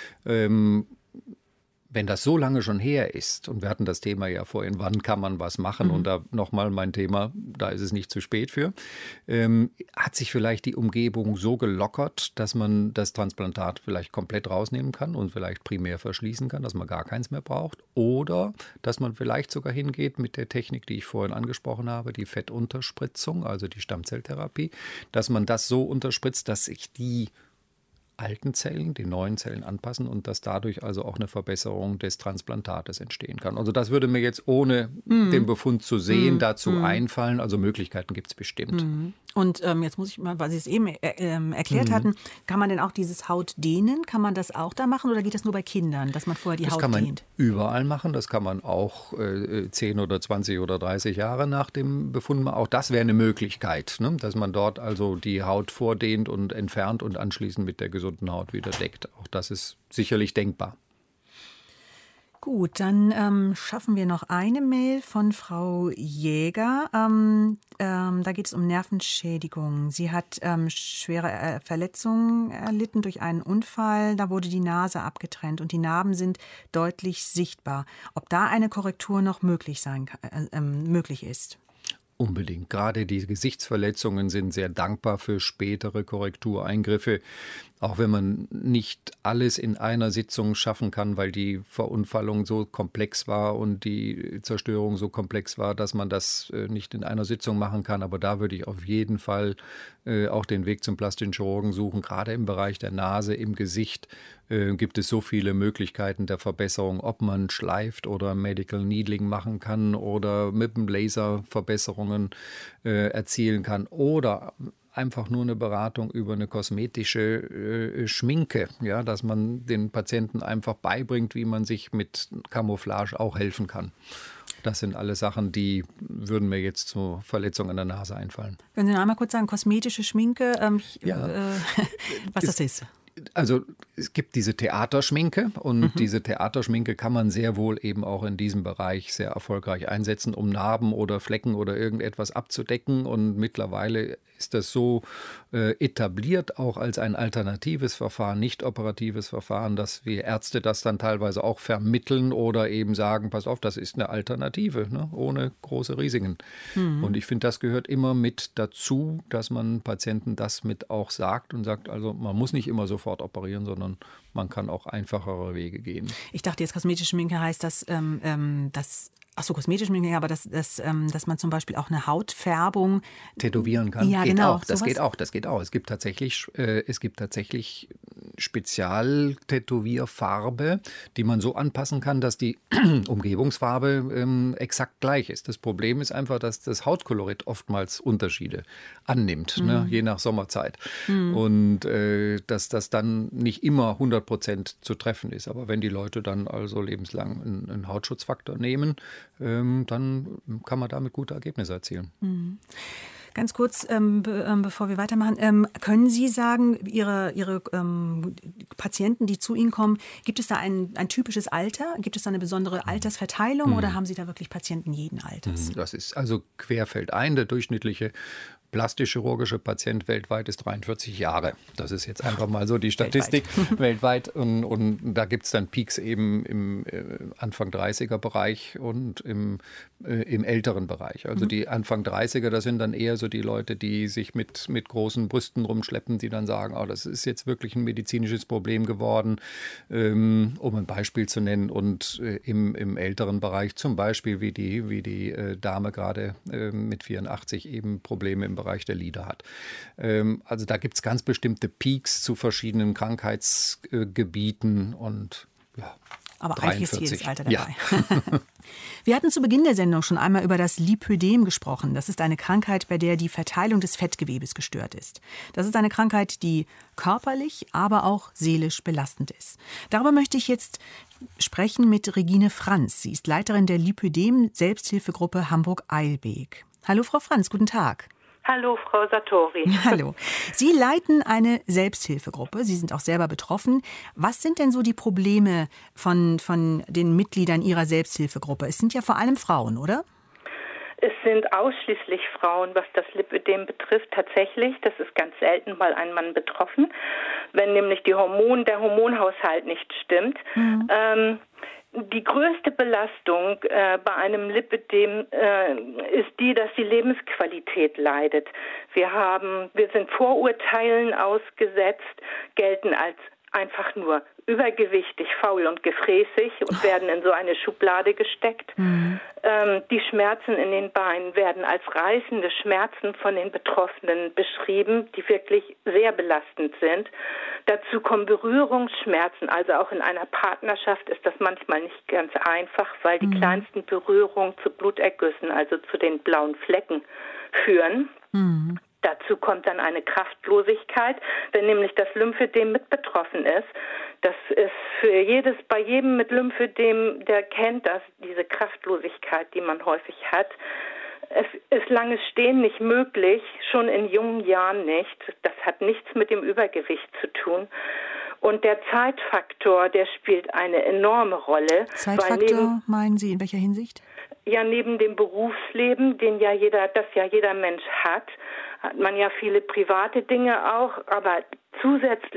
Ähm, Wenn das so lange schon her ist, und wir hatten das Thema ja vorhin, wann kann man was machen, mhm. und da nochmal mein Thema, da ist es nicht zu spät für, ähm, hat sich vielleicht die Umgebung so gelockert, dass man das Transplantat vielleicht komplett rausnehmen kann und vielleicht primär verschließen kann, dass man gar keins mehr braucht, oder dass man vielleicht sogar hingeht mit der Technik, die ich vorhin angesprochen habe, die Fettunterspritzung, also die Stammzelltherapie, dass man das so unterspritzt, dass sich die alten Zellen, die neuen Zellen anpassen und dass dadurch also auch eine Verbesserung des Transplantates entstehen kann. Also das würde mir jetzt, ohne mm. den Befund zu sehen, mm. dazu mm. einfallen. Also Möglichkeiten gibt es bestimmt. Mm. Und ähm, jetzt muss ich mal, weil Sie es eben äh, äh, erklärt mm. hatten, kann man denn auch dieses Haut dehnen? Kann man das auch da machen oder geht das nur bei Kindern, dass man vorher die das Haut dehnt? Das kann man dehnt? überall machen. Das kann man auch äh, zehn oder zwanzig oder dreißig Jahre nach dem Befund machen. Auch das wäre eine Möglichkeit, ne? Dass man dort also die Haut vordehnt und entfernt und anschließend mit der gesunden Haut wieder deckt. Auch das ist sicherlich denkbar. Gut, dann ähm, schaffen wir noch eine Mail von Frau Jäger. Ähm, ähm, da geht es um Nervenschädigung. Sie hat ähm, schwere äh, Verletzungen erlitten durch einen Unfall. Da wurde die Nase abgetrennt und die Narben sind deutlich sichtbar. Ob da eine Korrektur noch möglich sein kann, äh, äh, möglich ist? Unbedingt. Gerade die Gesichtsverletzungen sind sehr dankbar für spätere Korrektureingriffe. Auch wenn man nicht alles in einer Sitzung schaffen kann, weil die Verunfallung so komplex war und die Zerstörung so komplex war, dass man das nicht in einer Sitzung machen kann. Aber da würde ich auf jeden Fall auch den Weg zum plastischen Chirurgen suchen. Gerade im Bereich der Nase, im Gesicht gibt es so viele Möglichkeiten der Verbesserung, ob man schleift oder Medical Needling machen kann oder mit dem Laser Verbesserungen erzielen kann oder einfach nur eine Beratung über eine kosmetische äh, Schminke, ja, dass man den Patienten einfach beibringt, wie man sich mit Camouflage auch helfen kann. Das sind alle Sachen, die würden mir jetzt zur Verletzung an der Nase einfallen. Können Sie noch einmal kurz sagen, kosmetische Schminke, ähm, ja. äh, was das ist? Also es gibt diese Theaterschminke und mhm. diese Theaterschminke kann man sehr wohl eben auch in diesem Bereich sehr erfolgreich einsetzen, um Narben oder Flecken oder irgendetwas abzudecken. Und mittlerweile ist das so äh, etabliert, auch als ein alternatives Verfahren, nicht operatives Verfahren, dass wir Ärzte das dann teilweise auch vermitteln oder eben sagen, pass auf, das ist eine Alternative, ne, ohne große Risiken. Mhm. Und ich finde, das gehört immer mit dazu, dass man Patienten das mit auch sagt und sagt, also man muss nicht immer sofort operieren, sondern man kann auch einfachere Wege gehen. Ich dachte jetzt, kosmetische Schminke heißt, dass, ähm, dass ach so, kosmetische Schminke, aber dass, dass, ähm, dass man zum Beispiel auch eine Hautfärbung tätowieren kann. Ja, geht genau. Auch. Das sowas? geht auch, das geht auch. Es gibt tatsächlich, äh, es gibt tatsächlich Spezialtätowierfarbe, die man so anpassen kann, dass die Umgebungsfarbe ähm, exakt gleich ist. Das Problem ist einfach, dass das Hautkolorit oftmals Unterschiede annimmt, mhm. ne, je nach Sommerzeit. Mhm. Und äh, dass das dann nicht immer hundert Prozent zu treffen ist. Aber wenn die Leute dann also lebenslang einen, einen Hautschutzfaktor nehmen, ähm, dann kann man damit gute Ergebnisse erzielen. Mhm. Ganz kurz, ähm, be, ähm, bevor wir weitermachen, ähm, können Sie sagen, Ihre, Ihre ähm, Patienten, die zu Ihnen kommen, gibt es da ein, ein typisches Alter? Gibt es da eine besondere Altersverteilung mhm. oder haben Sie da wirklich Patienten jeden Alters? Das ist also querfeldein. Der durchschnittliche plastisch-chirurgische Patient weltweit ist dreiundvierzig Jahre. Das ist jetzt einfach mal so die Statistik weltweit. weltweit. Und, und da gibt es dann Peaks eben im äh, Anfang dreißiger-Bereich und im, äh, im älteren Bereich. Also mhm. die Anfang dreißiger, das sind dann eher so die Leute, die sich mit, mit großen Brüsten rumschleppen, die dann sagen, oh, das ist jetzt wirklich ein medizinisches Problem geworden, ähm, um ein Beispiel zu nennen. Und äh, im, im älteren Bereich zum Beispiel, wie die, wie die äh, Dame gerade äh, mit vierundachtzig eben Probleme im Bereich der Lider hat. Ähm, also da gibt es ganz bestimmte Peaks zu verschiedenen Krankheitsgebieten und ja, aber dreiundvierzig. Eigentlich ist jedes Alter dabei. Ja. Wir hatten zu Beginn der Sendung schon einmal über das Lipödem gesprochen. Das ist eine Krankheit, bei der die Verteilung des Fettgewebes gestört ist. Das ist eine Krankheit, die körperlich, aber auch seelisch belastend ist. Darüber möchte ich jetzt sprechen mit Regine Franz. Sie ist Leiterin der Lipödem-Selbsthilfegruppe Hamburg-Eilbek. Hallo Frau Franz, guten Tag. Hallo, Frau Sartori. Hallo. Sie leiten eine Selbsthilfegruppe. Sie sind auch selber betroffen. Was sind denn so die Probleme von, von den Mitgliedern Ihrer Selbsthilfegruppe? Es sind ja vor allem Frauen, oder? Es sind ausschließlich Frauen, was das Lipödem betrifft. Tatsächlich, das ist ganz selten mal ein Mann betroffen, wenn nämlich die Hormon, der Hormonhaushalt nicht stimmt. Mhm. Ähm, Die größte Belastung äh, bei einem Lipödem äh, ist die, dass die Lebensqualität leidet. Wir haben, wir sind Vorurteilen ausgesetzt, gelten als einfach nur übergewichtig, faul und gefräßig und werden in so eine Schublade gesteckt. Mhm. Ähm, die Schmerzen in den Beinen werden als reißende Schmerzen von den Betroffenen beschrieben, die wirklich sehr belastend sind. Dazu kommen Berührungsschmerzen, also auch in einer Partnerschaft ist das manchmal nicht ganz einfach, weil die mhm. kleinsten Berührungen zu Blutergüssen, also zu den blauen Flecken, führen. Mhm. Dazu kommt dann eine Kraftlosigkeit, wenn nämlich das Lymphödem mit betroffen ist. Das ist für jedes, bei jedem mit Lymphödem, der kennt das, diese Kraftlosigkeit, die man häufig hat. Es ist langes Stehen nicht möglich, schon in jungen Jahren nicht. Das hat nichts mit dem Übergewicht zu tun. Und der Zeitfaktor, der spielt eine enorme Rolle. Zeitfaktor, neben, meinen Sie, in welcher Hinsicht? Ja, neben dem Berufsleben, den ja jeder, das ja jeder Mensch hat, hat man ja viele private Dinge auch, aber zusätzlich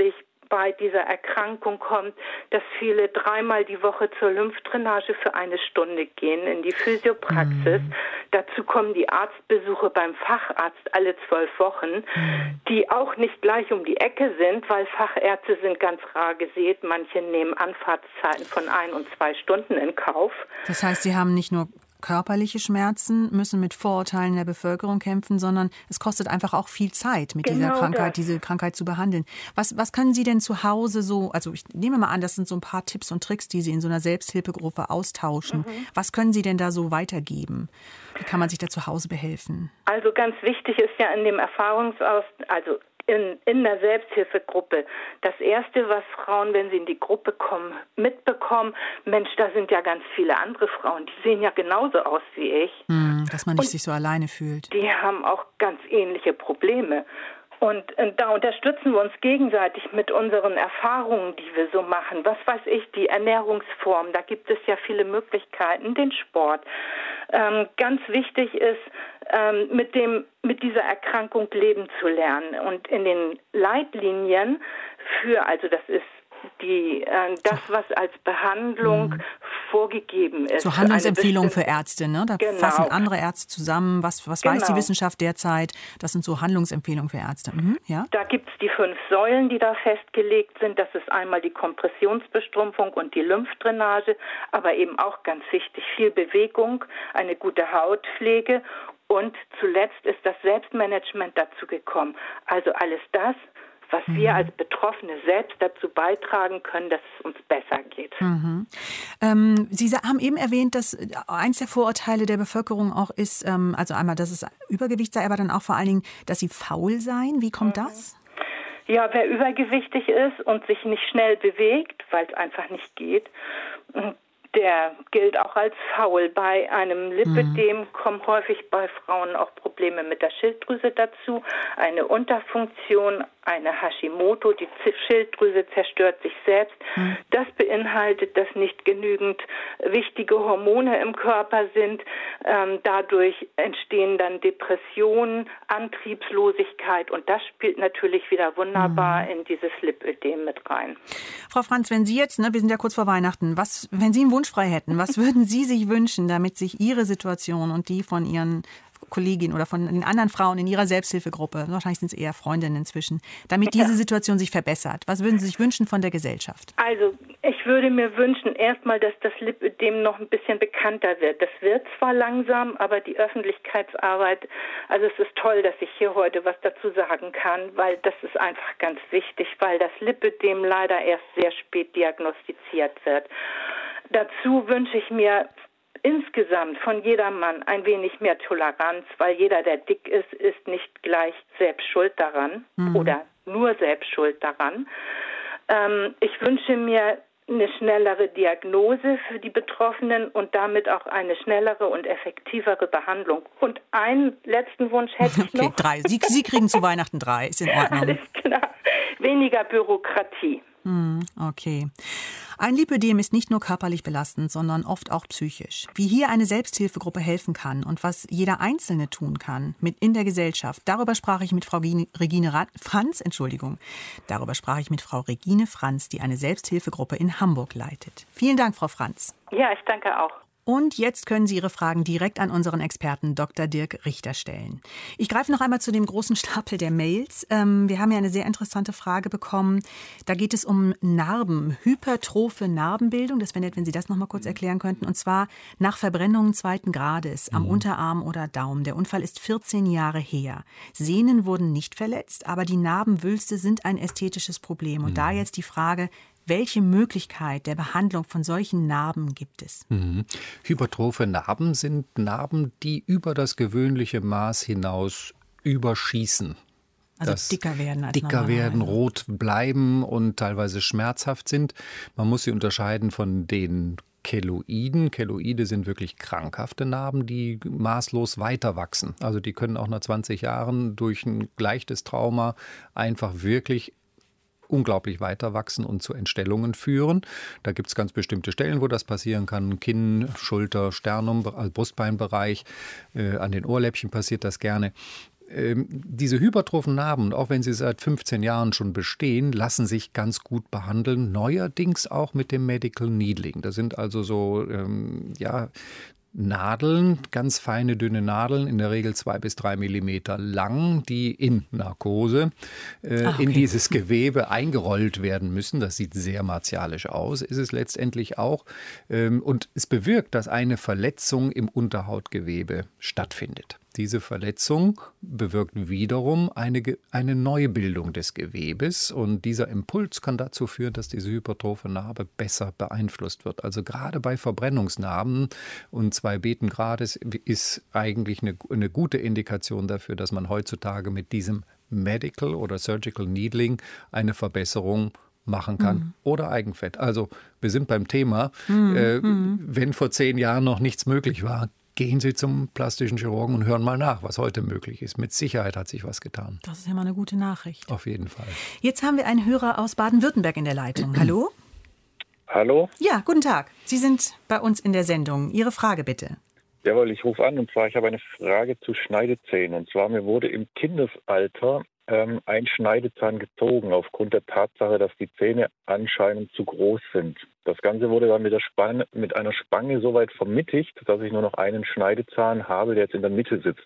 bei dieser Erkrankung kommt, dass viele dreimal die Woche zur Lymphdrainage für eine Stunde gehen in die Physiopraxis. Mhm. Dazu kommen die Arztbesuche beim Facharzt alle zwölf Wochen, mhm. die auch nicht gleich um die Ecke sind, weil Fachärzte sind ganz rar gesät. Manche nehmen Anfahrtszeiten von ein und zwei Stunden in Kauf. Das heißt, Sie haben nicht nur körperliche Schmerzen, müssen mit Vorurteilen der Bevölkerung kämpfen, sondern es kostet einfach auch viel Zeit, mit genau dieser Krankheit, das. diese Krankheit zu behandeln. Was, was können Sie denn zu Hause so, also ich nehme mal an, das sind so ein paar Tipps und Tricks, die Sie in so einer Selbsthilfegruppe austauschen. Mhm. Was können Sie denn da so weitergeben? Wie kann man sich da zu Hause behelfen? Also ganz wichtig ist ja in dem Erfahrungsaus, also In, in der Selbsthilfegruppe. Das Erste, was Frauen, wenn sie in die Gruppe kommen, mitbekommen, Mensch, da sind ja ganz viele andere Frauen, die sehen ja genauso aus wie ich. Hm, dass man nicht und sich so alleine fühlt. Die haben auch ganz ähnliche Probleme. Und, und da unterstützen wir uns gegenseitig mit unseren Erfahrungen, die wir so machen. Was weiß ich, die Ernährungsform, da gibt es ja viele Möglichkeiten, den Sport. Ähm, ganz wichtig ist, ähm, mit dem, mit dieser Erkrankung leben zu lernen. Und in den Leitlinien für, also das ist die, äh, das, was als Behandlung mhm. vorgegeben ist. So Handlungsempfehlungen für Ärzte, ne? Da genau. fassen andere Ärzte zusammen. Was, was genau. weiß die Wissenschaft derzeit? Das sind so Handlungsempfehlungen für Ärzte. Mhm, ja? Da gibt es die fünf Säulen, die da festgelegt sind. Das ist einmal die Kompressionsbestrumpfung und die Lymphdrainage, aber eben auch ganz wichtig, viel Bewegung, eine gute Hautpflege und zuletzt ist das Selbstmanagement dazu gekommen. Also alles das, was mhm. wir als Betroffene selbst dazu beitragen können, dass es uns besser geht. Mhm. Ähm, Sie haben eben erwähnt, dass eins der Vorurteile der Bevölkerung auch ist, ähm, also einmal, dass es Übergewicht sei, aber dann auch vor allen Dingen, dass sie faul seien. Wie kommt mhm. das? Ja, wer übergewichtig ist und sich nicht schnell bewegt, weil es einfach nicht geht, der gilt auch als faul. Bei einem Lipödem mhm. kommen häufig bei Frauen auch Probleme mit der Schilddrüse dazu. Eine Unterfunktion, eine Hashimoto, die Schilddrüse zerstört sich selbst. Mhm. Das beinhaltet, dass nicht genügend wichtige Hormone im Körper sind. Ähm, dadurch entstehen dann Depressionen, Antriebslosigkeit und das spielt natürlich wieder wunderbar mhm. in dieses Lipödem mit rein. Frau Franz, wenn Sie jetzt, ne, wir sind ja kurz vor Weihnachten, was, wenn Sie einen Wunsch frei hätten, was würden Sie sich wünschen, damit sich Ihre Situation und die von Ihren Kolleginnen oder von den anderen Frauen in Ihrer Selbsthilfegruppe, wahrscheinlich sind es eher Freundinnen inzwischen, damit diese Situation sich verbessert? Was würden Sie sich wünschen von der Gesellschaft? Also ich würde mir wünschen erstmal, dass das Lipödem noch ein bisschen bekannter wird. Das wird zwar langsam, aber die Öffentlichkeitsarbeit, also es ist toll, dass ich hier heute was dazu sagen kann, weil das ist einfach ganz wichtig, weil das Lipödem leider erst sehr spät diagnostiziert wird. Dazu wünsche ich mir insgesamt von jedermann ein wenig mehr Toleranz, weil jeder, der dick ist, ist nicht gleich selbst schuld daran mhm. oder nur selbst schuld daran. Ähm, ich wünsche mir eine schnellere Diagnose für die Betroffenen und damit auch eine schnellere und effektivere Behandlung. Und einen letzten Wunsch hätte ich noch. Okay, drei. Sie, Sie kriegen zu Weihnachten drei, ist in Ordnung. Alles klar. Weniger Bürokratie. Okay. Ein Lipödem ist nicht nur körperlich belastend, sondern oft auch psychisch. Wie hier eine Selbsthilfegruppe helfen kann und was jeder Einzelne tun kann mit in der Gesellschaft, darüber sprach ich mit Frau Regine Franz, Entschuldigung, darüber sprach ich mit Frau Regine Franz, die eine Selbsthilfegruppe in Hamburg leitet. Vielen Dank, Frau Franz. Ja, ich danke auch. Und jetzt können Sie Ihre Fragen direkt an unseren Experten Doktor Dirk Richter stellen. Ich greife noch einmal zu dem großen Stapel der Mails. Ähm, wir haben ja eine sehr interessante Frage bekommen. Da geht es um Narben, hypertrophe Narbenbildung. Das wäre nett, wenn Sie das noch mal kurz erklären könnten. Und zwar nach Verbrennungen zweiten Grades am mhm. Unterarm oder Daumen. Der Unfall ist vierzehn Jahre her. Sehnen wurden nicht verletzt, aber die Narbenwülste sind ein ästhetisches Problem. Und mhm. da jetzt die Frage, welche Möglichkeit der Behandlung von solchen Narben gibt es? Mhm. Hypertrophe Narben sind Narben, die über das gewöhnliche Maß hinaus überschießen. Also dicker werden als dicker werden, rot bleiben und teilweise schmerzhaft sind. Man muss sie unterscheiden von den Keloiden. Keloide sind wirklich krankhafte Narben, die maßlos weiter wachsen. Also die können auch nach zwanzig Jahren durch ein leichtes Trauma einfach wirklich unglaublich weiter wachsen und zu Entstellungen führen. Da gibt es ganz bestimmte Stellen, wo das passieren kann. Kinn, Schulter, Sternum, also Brustbeinbereich. Äh, an den Ohrläppchen passiert das gerne. ähm, diese hypertrophen Narben, auch wenn sie seit fünfzehn Jahren schon bestehen, lassen sich ganz gut behandeln. Neuerdings auch mit dem Medical Needling. Das sind also so, ähm, ja, Nadeln, ganz feine, dünne Nadeln, in der Regel zwei bis drei Millimeter lang, die in Narkose äh, ah, okay. in dieses Gewebe eingerollt werden müssen. Das sieht sehr martialisch aus, ist es letztendlich auch. Ähm, und es bewirkt, dass eine Verletzung im Unterhautgewebe stattfindet. Diese Verletzung bewirkt wiederum eine, eine Neubildung des Gewebes und dieser Impuls kann dazu führen, dass diese hypertrophe Narbe besser beeinflusst wird. Also gerade bei Verbrennungsnarben und zwei Betengrades ist eigentlich eine, eine gute Indikation dafür, dass man heutzutage mit diesem Medical oder Surgical Needling eine Verbesserung machen kann mhm. oder Eigenfett. Also wir sind beim Thema, mhm. äh, wenn vor zehn Jahren noch nichts möglich war, gehen Sie zum plastischen Chirurgen und hören mal nach, was heute möglich ist. Mit Sicherheit hat sich was getan. Das ist ja mal eine gute Nachricht. Auf jeden Fall. Jetzt haben wir einen Hörer aus Baden-Württemberg in der Leitung. Hallo? Hallo? Ja, guten Tag. Sie sind bei uns in der Sendung. Ihre Frage bitte. Jawohl, ich rufe an und zwar, ich habe eine Frage zu Schneidezähnen. Und zwar, mir wurde im Kindesalter ähm, ein Schneidezahn gezogen, aufgrund der Tatsache, dass die Zähne anscheinend zu groß sind. Das Ganze wurde dann mit, der Spanne, mit einer Spange so weit vermittigt, dass ich nur noch einen Schneidezahn habe, der jetzt in der Mitte sitzt.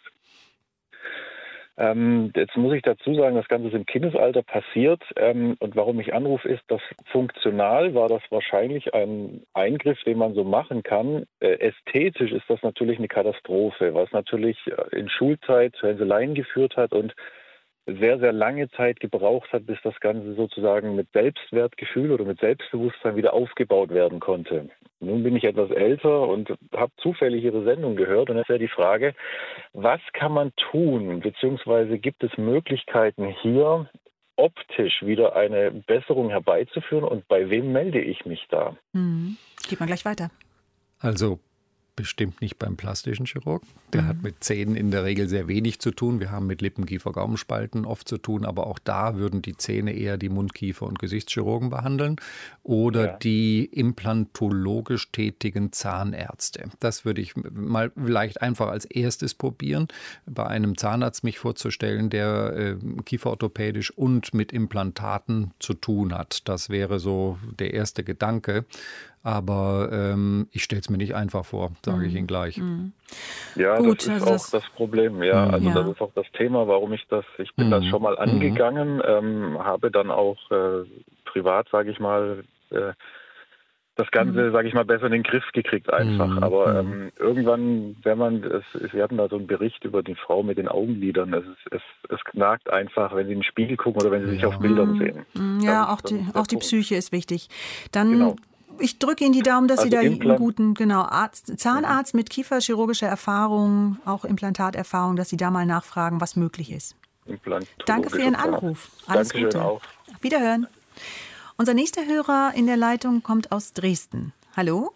Ähm, jetzt muss ich dazu sagen, das Ganze ist im Kindesalter passiert. Ähm, und warum ich anrufe, ist, dass funktional war das wahrscheinlich ein Eingriff, den man so machen kann. Äh, ästhetisch ist das natürlich eine Katastrophe, was natürlich in Schulzeit zu Hänseleien geführt hat und sehr, sehr lange Zeit gebraucht hat, bis das Ganze sozusagen mit Selbstwertgefühl oder mit Selbstbewusstsein wieder aufgebaut werden konnte. Nun bin ich etwas älter und habe zufällig Ihre Sendung gehört und jetzt wäre die Frage, was kann man tun, beziehungsweise gibt es Möglichkeiten hier optisch wieder eine Besserung herbeizuführen und bei wem melde ich mich da? Mhm. Geht mal gleich weiter. Also bestimmt nicht beim plastischen Chirurgen. Der mhm. hat mit Zähnen in der Regel sehr wenig zu tun. Wir haben mit Lippen, Kiefer, Gaumenspalten oft zu tun, aber auch da würden die Zähne eher die Mund-, Kiefer- und Gesichtschirurgen behandeln oder ja. die implantologisch tätigen Zahnärzte. Das würde ich mal vielleicht einfach als erstes probieren, bei einem Zahnarzt mich vorzustellen, der äh, kieferorthopädisch und mit Implantaten zu tun hat. Das wäre so der erste Gedanke. Aber ähm, ich stelle es mir nicht einfach vor, sage mm. ich Ihnen gleich. Mm. Ja, Gut, das ist also auch das, das Problem. Ja, also ja. das ist auch das Thema, warum ich das, ich bin mm. das schon mal angegangen, mm. ähm, habe dann auch äh, privat, sage ich mal, äh, das Ganze, mm. sage ich mal, besser in den Griff gekriegt einfach. Mm. Aber ähm, irgendwann, wenn man, es, wir hatten da so einen Bericht über die Frau mit den Augenlidern, es, ist, es, es knagt einfach, wenn sie in den Spiegel gucken oder wenn sie sich ja. auf Bildern sehen. Mm. Ja, auch die, auch die Psyche ist wichtig. Dann genau. Ich drücke Ihnen die Daumen, dass also Sie da Implant- einen guten genau, Arzt, Zahnarzt mit kieferchirurgischer Erfahrung, auch Implantaterfahrung, dass Sie da mal nachfragen, was möglich ist. Danke für Ihren Anruf. Alles Dankeschön Gute. Auch. Auf Wiederhören. Unser nächster Hörer in der Leitung kommt aus Dresden. Hallo?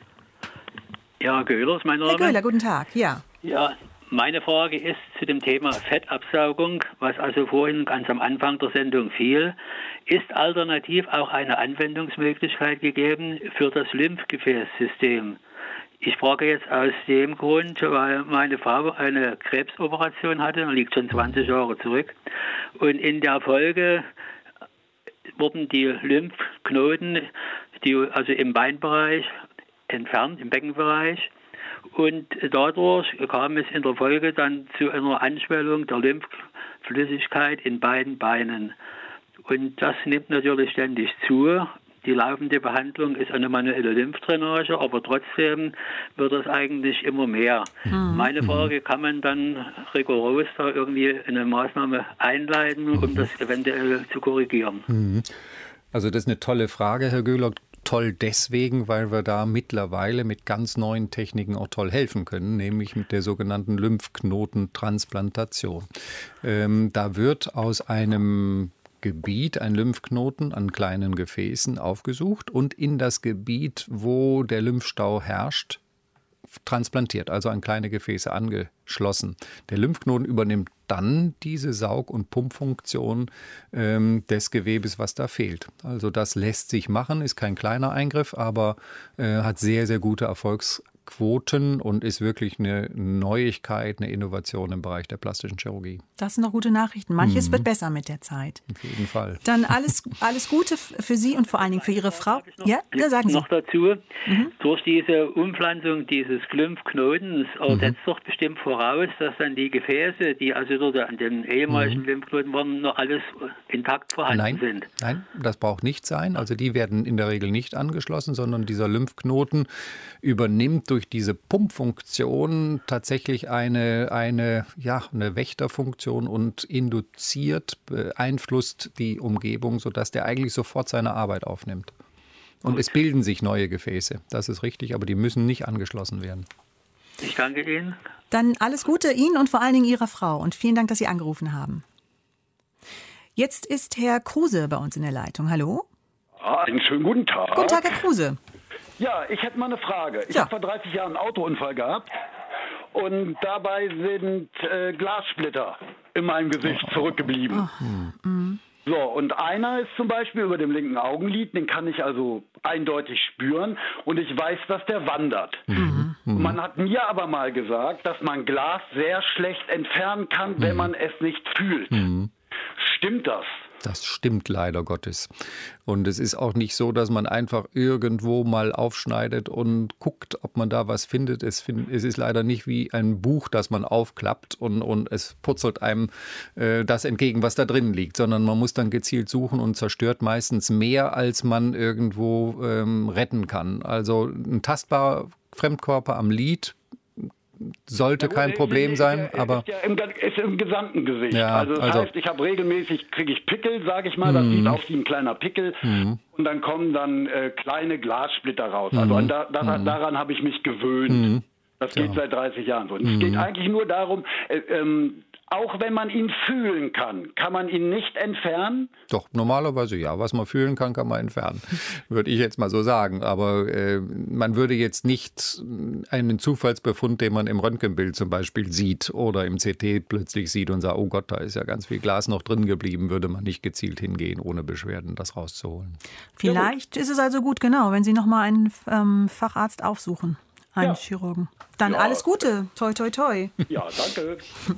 Ja, Göhler ist mein Name. Herr Göhler, guten Tag. Ja. Ja, meine Frage ist zu dem Thema Fettabsaugung, was also vorhin ganz am Anfang der Sendung fiel. Ist alternativ auch eine Anwendungsmöglichkeit gegeben für das Lymphgefäßsystem? Ich frage jetzt aus dem Grund, weil meine Frau eine Krebsoperation hatte, liegt schon zwanzig Jahre zurück. Und in der Folge wurden die Lymphknoten, die also im Beinbereich entfernt, im Beckenbereich. Und dadurch kam es in der Folge dann zu einer Anschwellung der Lymphflüssigkeit in beiden Beinen. Und das nimmt natürlich ständig zu. Die laufende Behandlung ist eine manuelle Lymphdrainage, aber trotzdem wird es eigentlich immer mehr. Mhm. Meine Frage, kann man dann rigoros da irgendwie eine Maßnahme einleiten, um mhm. das eventuell zu korrigieren? Mhm. Also das ist eine tolle Frage, Herr Göhler. Toll deswegen, weil wir da mittlerweile mit ganz neuen Techniken auch toll helfen können, nämlich mit der sogenannten Lymphknotentransplantation. Ähm, da wird aus einem Gebiet ein Lymphknoten an kleinen Gefäßen aufgesucht und in das Gebiet, wo der Lymphstau herrscht, transplantiert, also an kleine Gefäße angeschlossen. Der Lymphknoten übernimmt dann diese Saug- und Pumpfunktion ähm, des Gewebes, was da fehlt. Also das lässt sich machen, ist kein kleiner Eingriff, aber äh, hat sehr, sehr gute Erfolgs Quoten und ist wirklich eine Neuigkeit, eine Innovation im Bereich der plastischen Chirurgie. Das sind noch gute Nachrichten. Manches Mhm. wird besser mit der Zeit. Auf jeden Fall. Dann alles, alles Gute für Sie und vor allen Dingen für Ihre Frau. Noch, Ja, ja, sagen Sie. Noch dazu, mhm. durch diese Umpflanzung dieses Lymphknotens mhm. setzt doch bestimmt voraus, dass dann die Gefäße, die also dort an den ehemaligen mhm. Lymphknoten waren, noch alles intakt vorhanden nein, sind. Nein, das braucht nicht sein. Also die werden in der Regel nicht angeschlossen, sondern dieser Lymphknoten übernimmt durch diese Pumpfunktion tatsächlich eine, eine, ja, eine Wächterfunktion und induziert, beeinflusst die Umgebung, sodass der eigentlich sofort seine Arbeit aufnimmt. Und Gut. es bilden sich neue Gefäße, das ist richtig, aber die müssen nicht angeschlossen werden. Ich danke Ihnen. Dann alles Gute Ihnen und vor allen Dingen Ihrer Frau und vielen Dank, dass Sie angerufen haben. Jetzt ist Herr Kruse bei uns in der Leitung. Hallo? Ah, einen schönen guten Tag. Guten Tag, Herr Kruse. Ja, ich hätte mal eine Frage. Ich ja. habe vor dreißig Jahren einen Autounfall gehabt und dabei sind äh, Glassplitter in meinem Gesicht oh. zurückgeblieben. Oh. Mhm. So, und einer ist zum Beispiel über dem linken Augenlid, den kann ich also eindeutig spüren und ich weiß, dass der wandert. Mhm. Mhm. Man hat mir aber mal gesagt, dass man Glas sehr schlecht entfernen kann, wenn man es nicht fühlt. Mhm. Stimmt das? Das stimmt leider Gottes. Und es ist auch nicht so, dass man einfach irgendwo mal aufschneidet und guckt, ob man da was findet. Es, find, es ist leider nicht wie ein Buch, das man aufklappt und, und es putzelt einem äh, das entgegen, was da drin liegt, sondern man muss dann gezielt suchen und zerstört meistens mehr, als man irgendwo ähm, retten kann. Also ein tastbarer Fremdkörper am Lid sollte ja, kein Problem sein, ist, aber ist ja im, ist im gesamten Gesicht. Ja, also das also, heißt, ich habe regelmäßig, kriege ich Pickel, sage ich mal, das sieht aus wie ein kleiner Pickel mm. und dann kommen dann äh, kleine Glassplitter raus. Also mm. da, da, mm. daran habe ich mich gewöhnt. Mm. Das geht ja. seit dreißig Jahren so. Und mm. es geht eigentlich nur darum, äh, ähm, auch wenn man ihn fühlen kann, kann man ihn nicht entfernen? Doch, normalerweise ja. Was man fühlen kann, kann man entfernen. Würde ich jetzt mal so sagen. Aber äh, man würde jetzt nicht einen Zufallsbefund, den man im Röntgenbild zum Beispiel sieht oder im C T plötzlich sieht und sagt, oh Gott, da ist ja ganz viel Glas noch drin geblieben, würde man nicht gezielt hingehen, ohne Beschwerden das rauszuholen. Vielleicht ist es also gut, genau, wenn Sie noch mal einen ähm, Facharzt aufsuchen. Einen ja. Chirurgen. Dann ja. alles Gute. Toi, toi, toi. Ja, danke.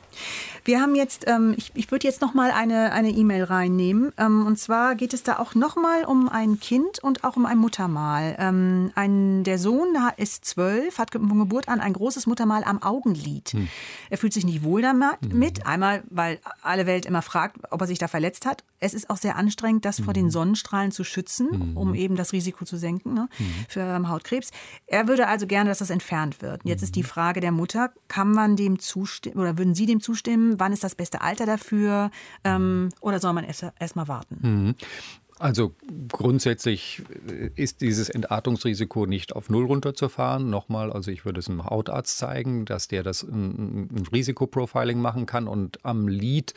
Wir haben jetzt, ähm, ich, ich würde jetzt noch mal eine eine E-Mail reinnehmen. Ähm, und zwar geht es da auch noch mal um ein Kind und auch um ein Muttermal. Ähm, ein, der Sohn ist zwölf, hat von Geburt an ein großes Muttermal am Augenlid. Hm. Er fühlt sich nicht wohl damit. Hm. Einmal, weil alle Welt immer fragt, ob er sich da verletzt hat. Es ist auch sehr anstrengend, das hm. vor den Sonnenstrahlen zu schützen, hm. um eben das Risiko zu senken, ne, hm. für ähm, Hautkrebs. Er würde also gerne, dass das entfernt wird. Jetzt ist die Frage der Mutter, kann man dem zustimmen oder würden Sie dem zustimmen? Wann ist das beste Alter dafür? Ähm, oder soll man erst, erst mal warten? Also grundsätzlich ist dieses Entartungsrisiko nicht auf Null runterzufahren. Nochmal, also ich würde es einem Hautarzt zeigen, dass der das ein, ein Risikoprofiling machen kann. Und am Lid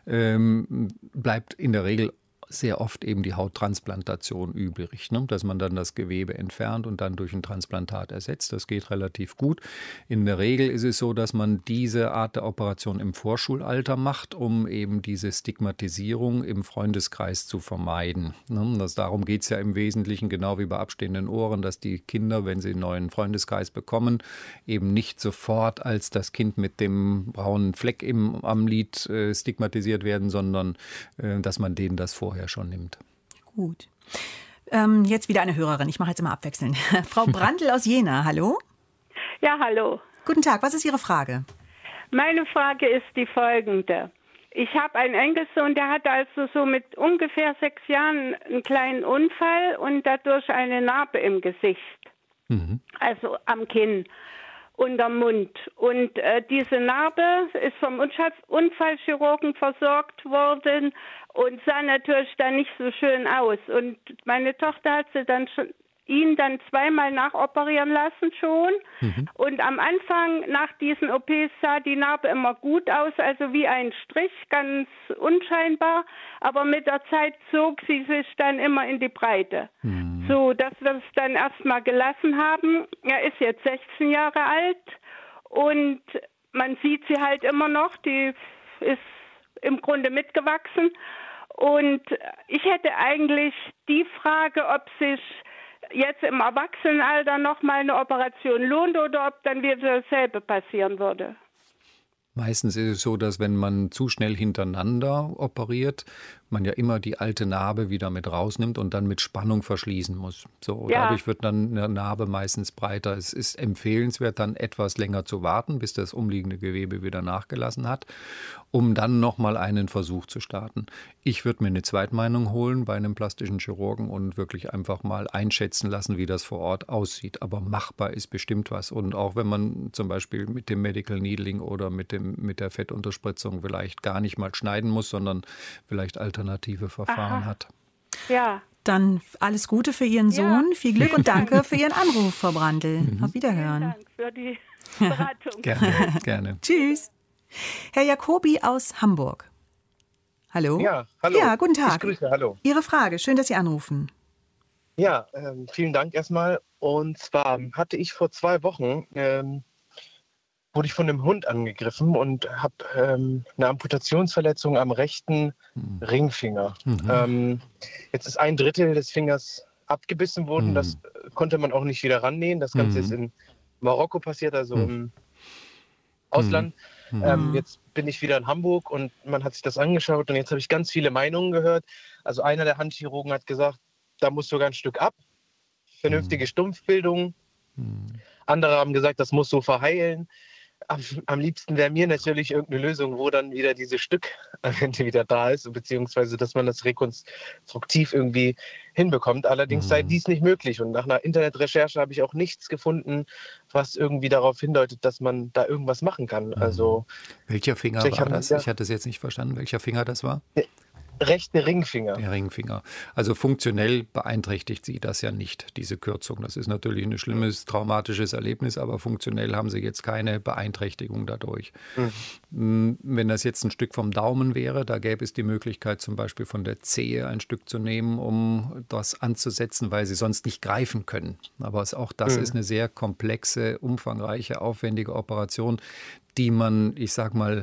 ähm, bleibt in der Regel sehr oft eben die Hauttransplantation übrig, ne? Dass man dann das Gewebe entfernt und dann durch ein Transplantat ersetzt. Das geht relativ gut. In der Regel ist es so, dass man diese Art der Operation im Vorschulalter macht, um eben diese Stigmatisierung im Freundeskreis zu vermeiden. Ne? Das, darum geht es ja im Wesentlichen, genau wie bei abstehenden Ohren, dass die Kinder, wenn sie einen neuen Freundeskreis bekommen, eben nicht sofort als das Kind mit dem braunen Fleck im, am Lid äh, stigmatisiert werden, sondern äh, dass man denen das vorher schon nimmt. Gut. Ähm, jetzt wieder eine Hörerin. Ich mache jetzt immer abwechselnd. Frau Brandl aus Jena, hallo? Ja, hallo. Guten Tag, was ist Ihre Frage? Meine Frage ist die folgende. Ich habe einen Enkelsohn, der hatte also so mit ungefähr sechs Jahren einen kleinen Unfall und dadurch eine Narbe im Gesicht. Mhm. Also am Kinn. Unterm Mund. Und äh, diese Narbe ist vom Unfallchirurgen versorgt worden und sah natürlich dann nicht so schön aus. Und meine Tochter hat sie dann schon, ihn dann zweimal nachoperieren lassen schon. Mhm. Und am Anfang nach diesen O Ps sah die Narbe immer gut aus, also wie ein Strich, ganz unscheinbar. Aber mit der Zeit zog sie sich dann immer in die Breite. Mhm. So, dass wir es dann erstmal gelassen haben. Er ist jetzt sechzehn Jahre alt und man sieht sie halt immer noch. Die ist im Grunde mitgewachsen. Und ich hätte eigentlich die Frage, ob sich jetzt im Erwachsenenalter nochmal eine Operation lohnt oder ob dann wieder dasselbe passieren würde. Meistens ist es so, dass wenn man zu schnell hintereinander operiert, man ja immer die alte Narbe wieder mit rausnimmt und dann mit Spannung verschließen muss. So, Ja. Dadurch wird dann eine Narbe meistens breiter. Es ist empfehlenswert, dann etwas länger zu warten, bis das umliegende Gewebe wieder nachgelassen hat, um dann nochmal einen Versuch zu starten. Ich würde mir eine Zweitmeinung holen bei einem plastischen Chirurgen und wirklich einfach mal einschätzen lassen, wie das vor Ort aussieht. Aber machbar ist bestimmt was. Und auch wenn man zum Beispiel mit dem Medical Needling oder mit, dem, mit der Fettunterspritzung vielleicht gar nicht mal schneiden muss, sondern vielleicht alternative Verfahren Aha. hat. Ja. Dann alles Gute für Ihren Sohn, viel Glück und danke für Ihren Anruf, Frau Brandl. Auf Wiederhören. Dank für die Beratung. Gerne, gerne. Tschüss. Herr Jacobi aus Hamburg. Hallo? Ja, hallo. Ja, guten Tag. Ich grüße, hallo. Ihre Frage, schön, dass Sie anrufen. Ja, ähm, vielen Dank erstmal. Und zwar hatte ich vor zwei Wochen, ähm, wurde ich von einem Hund angegriffen und habe ähm, eine Amputationsverletzung am rechten mhm. Ringfinger. Mhm. Ähm, jetzt ist ein Drittel des Fingers abgebissen worden. Mhm. Das konnte man auch nicht wieder rannähen. Das Ganze mhm. ist in Marokko passiert, also mhm. im Ausland. Mhm. Ähm, jetzt bin ich wieder in Hamburg und man hat sich das angeschaut und jetzt habe ich ganz viele Meinungen gehört. Also einer der Handchirurgen hat gesagt, da muss sogar ein Stück ab, vernünftige mhm. Stumpfbildung. Mhm. Andere haben gesagt, das muss so verheilen. Am, am liebsten wäre mir natürlich irgendeine Lösung, wo dann wieder dieses Stück am Ende wieder da ist, beziehungsweise dass man das rekonstruktiv irgendwie hinbekommt. Allerdings mhm. sei dies nicht möglich. Und nach einer Internetrecherche habe ich auch nichts gefunden, was irgendwie darauf hindeutet, dass man da irgendwas machen kann. Mhm. Also, welcher Finger war das? Ja, ich hatte es jetzt nicht verstanden, welcher Finger das war. Ja. Rechte Ringfinger. Der Ringfinger. Also funktionell beeinträchtigt Sie das ja nicht, diese Kürzung. Das ist natürlich ein schlimmes, traumatisches Erlebnis, aber funktionell haben Sie jetzt keine Beeinträchtigung dadurch. Mhm. Wenn das jetzt ein Stück vom Daumen wäre, da gäbe es die Möglichkeit, zum Beispiel von der Zehe ein Stück zu nehmen, um das anzusetzen, weil Sie sonst nicht greifen können. Aber auch das mhm. ist eine sehr komplexe, umfangreiche, aufwendige Operation, die man, ich sag mal,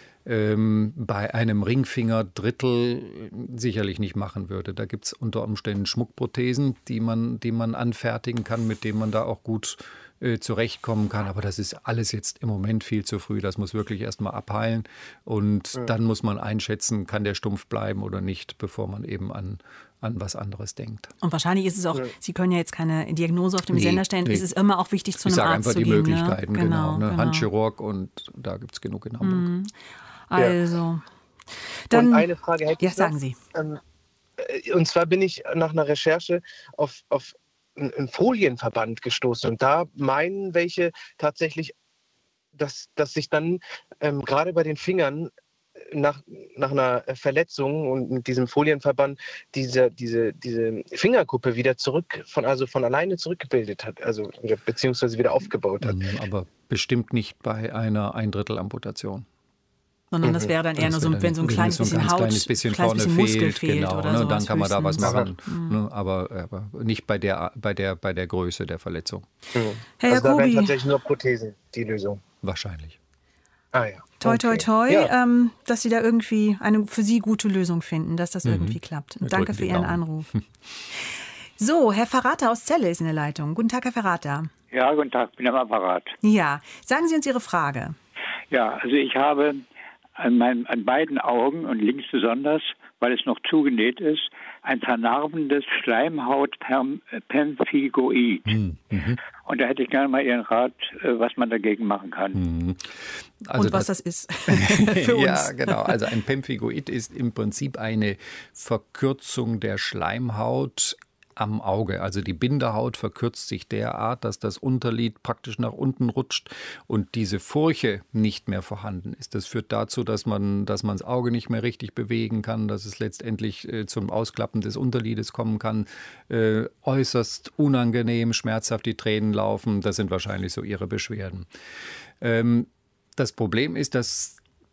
Ähm, bei einem Ringfinger-Drittel sicherlich nicht machen würde. Da gibt es unter Umständen Schmuckprothesen, die man, die man anfertigen kann, mit denen man da auch gut äh, zurechtkommen kann. Aber das ist alles jetzt im Moment viel zu früh. Das muss wirklich erst mal abheilen. Und ja. dann muss man einschätzen, kann der stumpf bleiben oder nicht, bevor man eben an an was anderes denkt. Und wahrscheinlich ist es auch, ja. Sie können ja jetzt keine Diagnose auf dem nee, Sender stellen, nee. ist es immer auch wichtig, zu einem Arzt zu gehen. Ich sage einfach die Möglichkeiten, ne? genau. genau, ne? genau. Handchirurg und da gibt es genug in Hamburg. Mhm. Also, ja. dann... Und eine Frage hätte ja, ich noch. sagen Sie. Und zwar bin ich nach einer Recherche auf, auf einen Folienverband gestoßen und da meinen welche tatsächlich, dass, dass sich dann ähm, gerade bei den Fingern Nach, nach einer Verletzung und mit diesem Folienverband diese, diese, diese Fingerkuppe wieder zurück, von, also von alleine zurückgebildet hat, also beziehungsweise wieder aufgebaut hat. Aber bestimmt nicht bei einer Eindrittel-Amputation. Sondern das wäre dann eher nur so, dann, wenn so ein kleines bisschen so ein Haut, kleines bisschen kleines vorne bisschen Muskel fehlt, fehlt genau, oder ne, sowas dann kann man da was machen, mhm. ne, aber, aber nicht bei der, bei, der, bei der Größe der Verletzung. Mhm. Herr also Jacobi, da wären tatsächlich nur Prothesen die Lösung. Wahrscheinlich. Ah ja. Toi, toi, toi, ja. ähm, dass Sie da irgendwie eine für Sie gute Lösung finden, dass das mhm. irgendwie klappt. Wir Danke für Ihren Daumen. Anruf. So, Herr Verrater aus Celle ist in der Leitung. Guten Tag, Herr Verrater. Ja, guten Tag, bin am Apparat. Ja, sagen Sie uns Ihre Frage. Ja, also ich habe an, meinen, an beiden Augen und links besonders, weil es noch zugenäht ist, ein vernarbendes Schleimhaut-Pemphigoid. Mhm. Und da hätte ich gerne mal Ihren Rat, was man dagegen machen kann. Mhm. Also und was das, das ist für uns. Ja, genau. Also ein Pemphigoid ist im Prinzip eine Verkürzung der Schleimhaut am Auge. Also die Bindehaut verkürzt sich derart, dass das Unterlid praktisch nach unten rutscht und diese Furche nicht mehr vorhanden ist. Das führt dazu, dass man, dass man das Auge nicht mehr richtig bewegen kann, dass es letztendlich äh, zum Ausklappen des Unterlides kommen kann. Äh, äußerst unangenehm, schmerzhaft die Tränen laufen. Das sind wahrscheinlich so Ihre Beschwerden. Ähm, das Problem ist, dass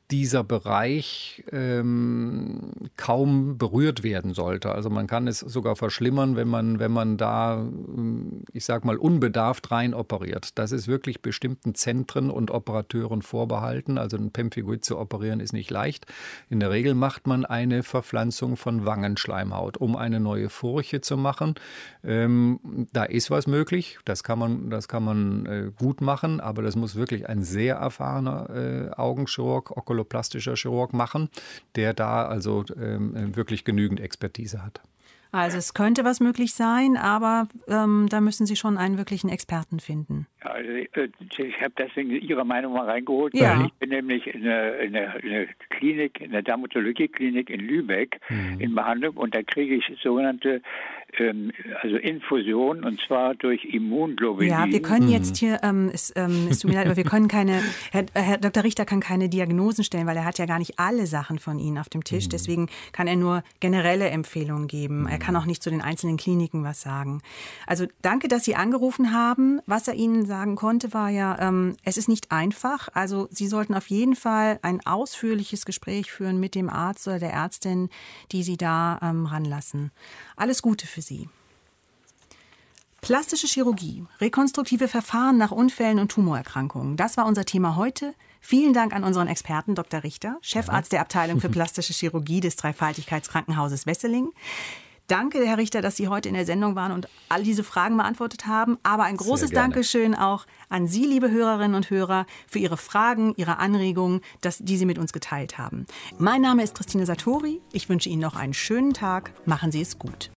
dieser Bereich ähm, kaum berührt werden sollte. Also man kann es sogar verschlimmern, wenn man, wenn man da, ich sag mal, unbedarft rein operiert. Das ist wirklich bestimmten Zentren und Operateuren vorbehalten. Also ein Pemphigoid zu operieren ist nicht leicht. In der Regel macht man eine Verpflanzung von Wangenschleimhaut, um eine neue Furche zu machen. Ähm, da ist was möglich, das kann man, das kann man äh, gut machen, aber das muss wirklich ein sehr erfahrener äh, Augenchirurg, okuloplastischer Chirurg machen, der da also ähm, wirklich genügend Expertise hat. Also es könnte was möglich sein, aber ähm, da müssen Sie schon einen wirklichen Experten finden. Ja, also ich, ich habe deswegen Ihre Meinung mal reingeholt, ja. weil ich bin nämlich in einer eine, eine Klinik, in der Dermatologie-Klinik in Lübeck mhm. in Behandlung und da kriege ich sogenannte ähm, also Infusionen und zwar durch Immunglobulin. Ja, wir können jetzt hier, ähm, es, ähm, es tut mir leid, aber wir können keine, Herr, Herr Doktor Richter kann keine Diagnosen stellen, weil er hat ja gar nicht alle Sachen von Ihnen auf dem Tisch, mhm. deswegen kann er nur generelle Empfehlungen geben. Er kann auch nicht zu den einzelnen Kliniken was sagen. Also danke, dass Sie angerufen haben. Was er Ihnen sagen konnte, war ja, ähm, es ist nicht einfach. Also Sie sollten auf jeden Fall ein ausführliches Gespräch führen mit dem Arzt oder der Ärztin, die Sie da ähm, ranlassen. Alles Gute für Sie. Plastische Chirurgie, rekonstruktive Verfahren nach Unfällen und Tumorerkrankungen. Das war unser Thema heute. Vielen Dank an unseren Experten, Doktor Richter, Chefarzt der Abteilung für plastische Chirurgie des Dreifaltigkeitskrankenhauses Wesseling. Danke, Herr Richter, dass Sie heute in der Sendung waren und all diese Fragen beantwortet haben. Aber ein großes Dankeschön auch an Sie, liebe Hörerinnen und Hörer, für Ihre Fragen, Ihre Anregungen, dass, die Sie mit uns geteilt haben. Mein Name ist Christine Sartori. Ich wünsche Ihnen noch einen schönen Tag. Machen Sie es gut.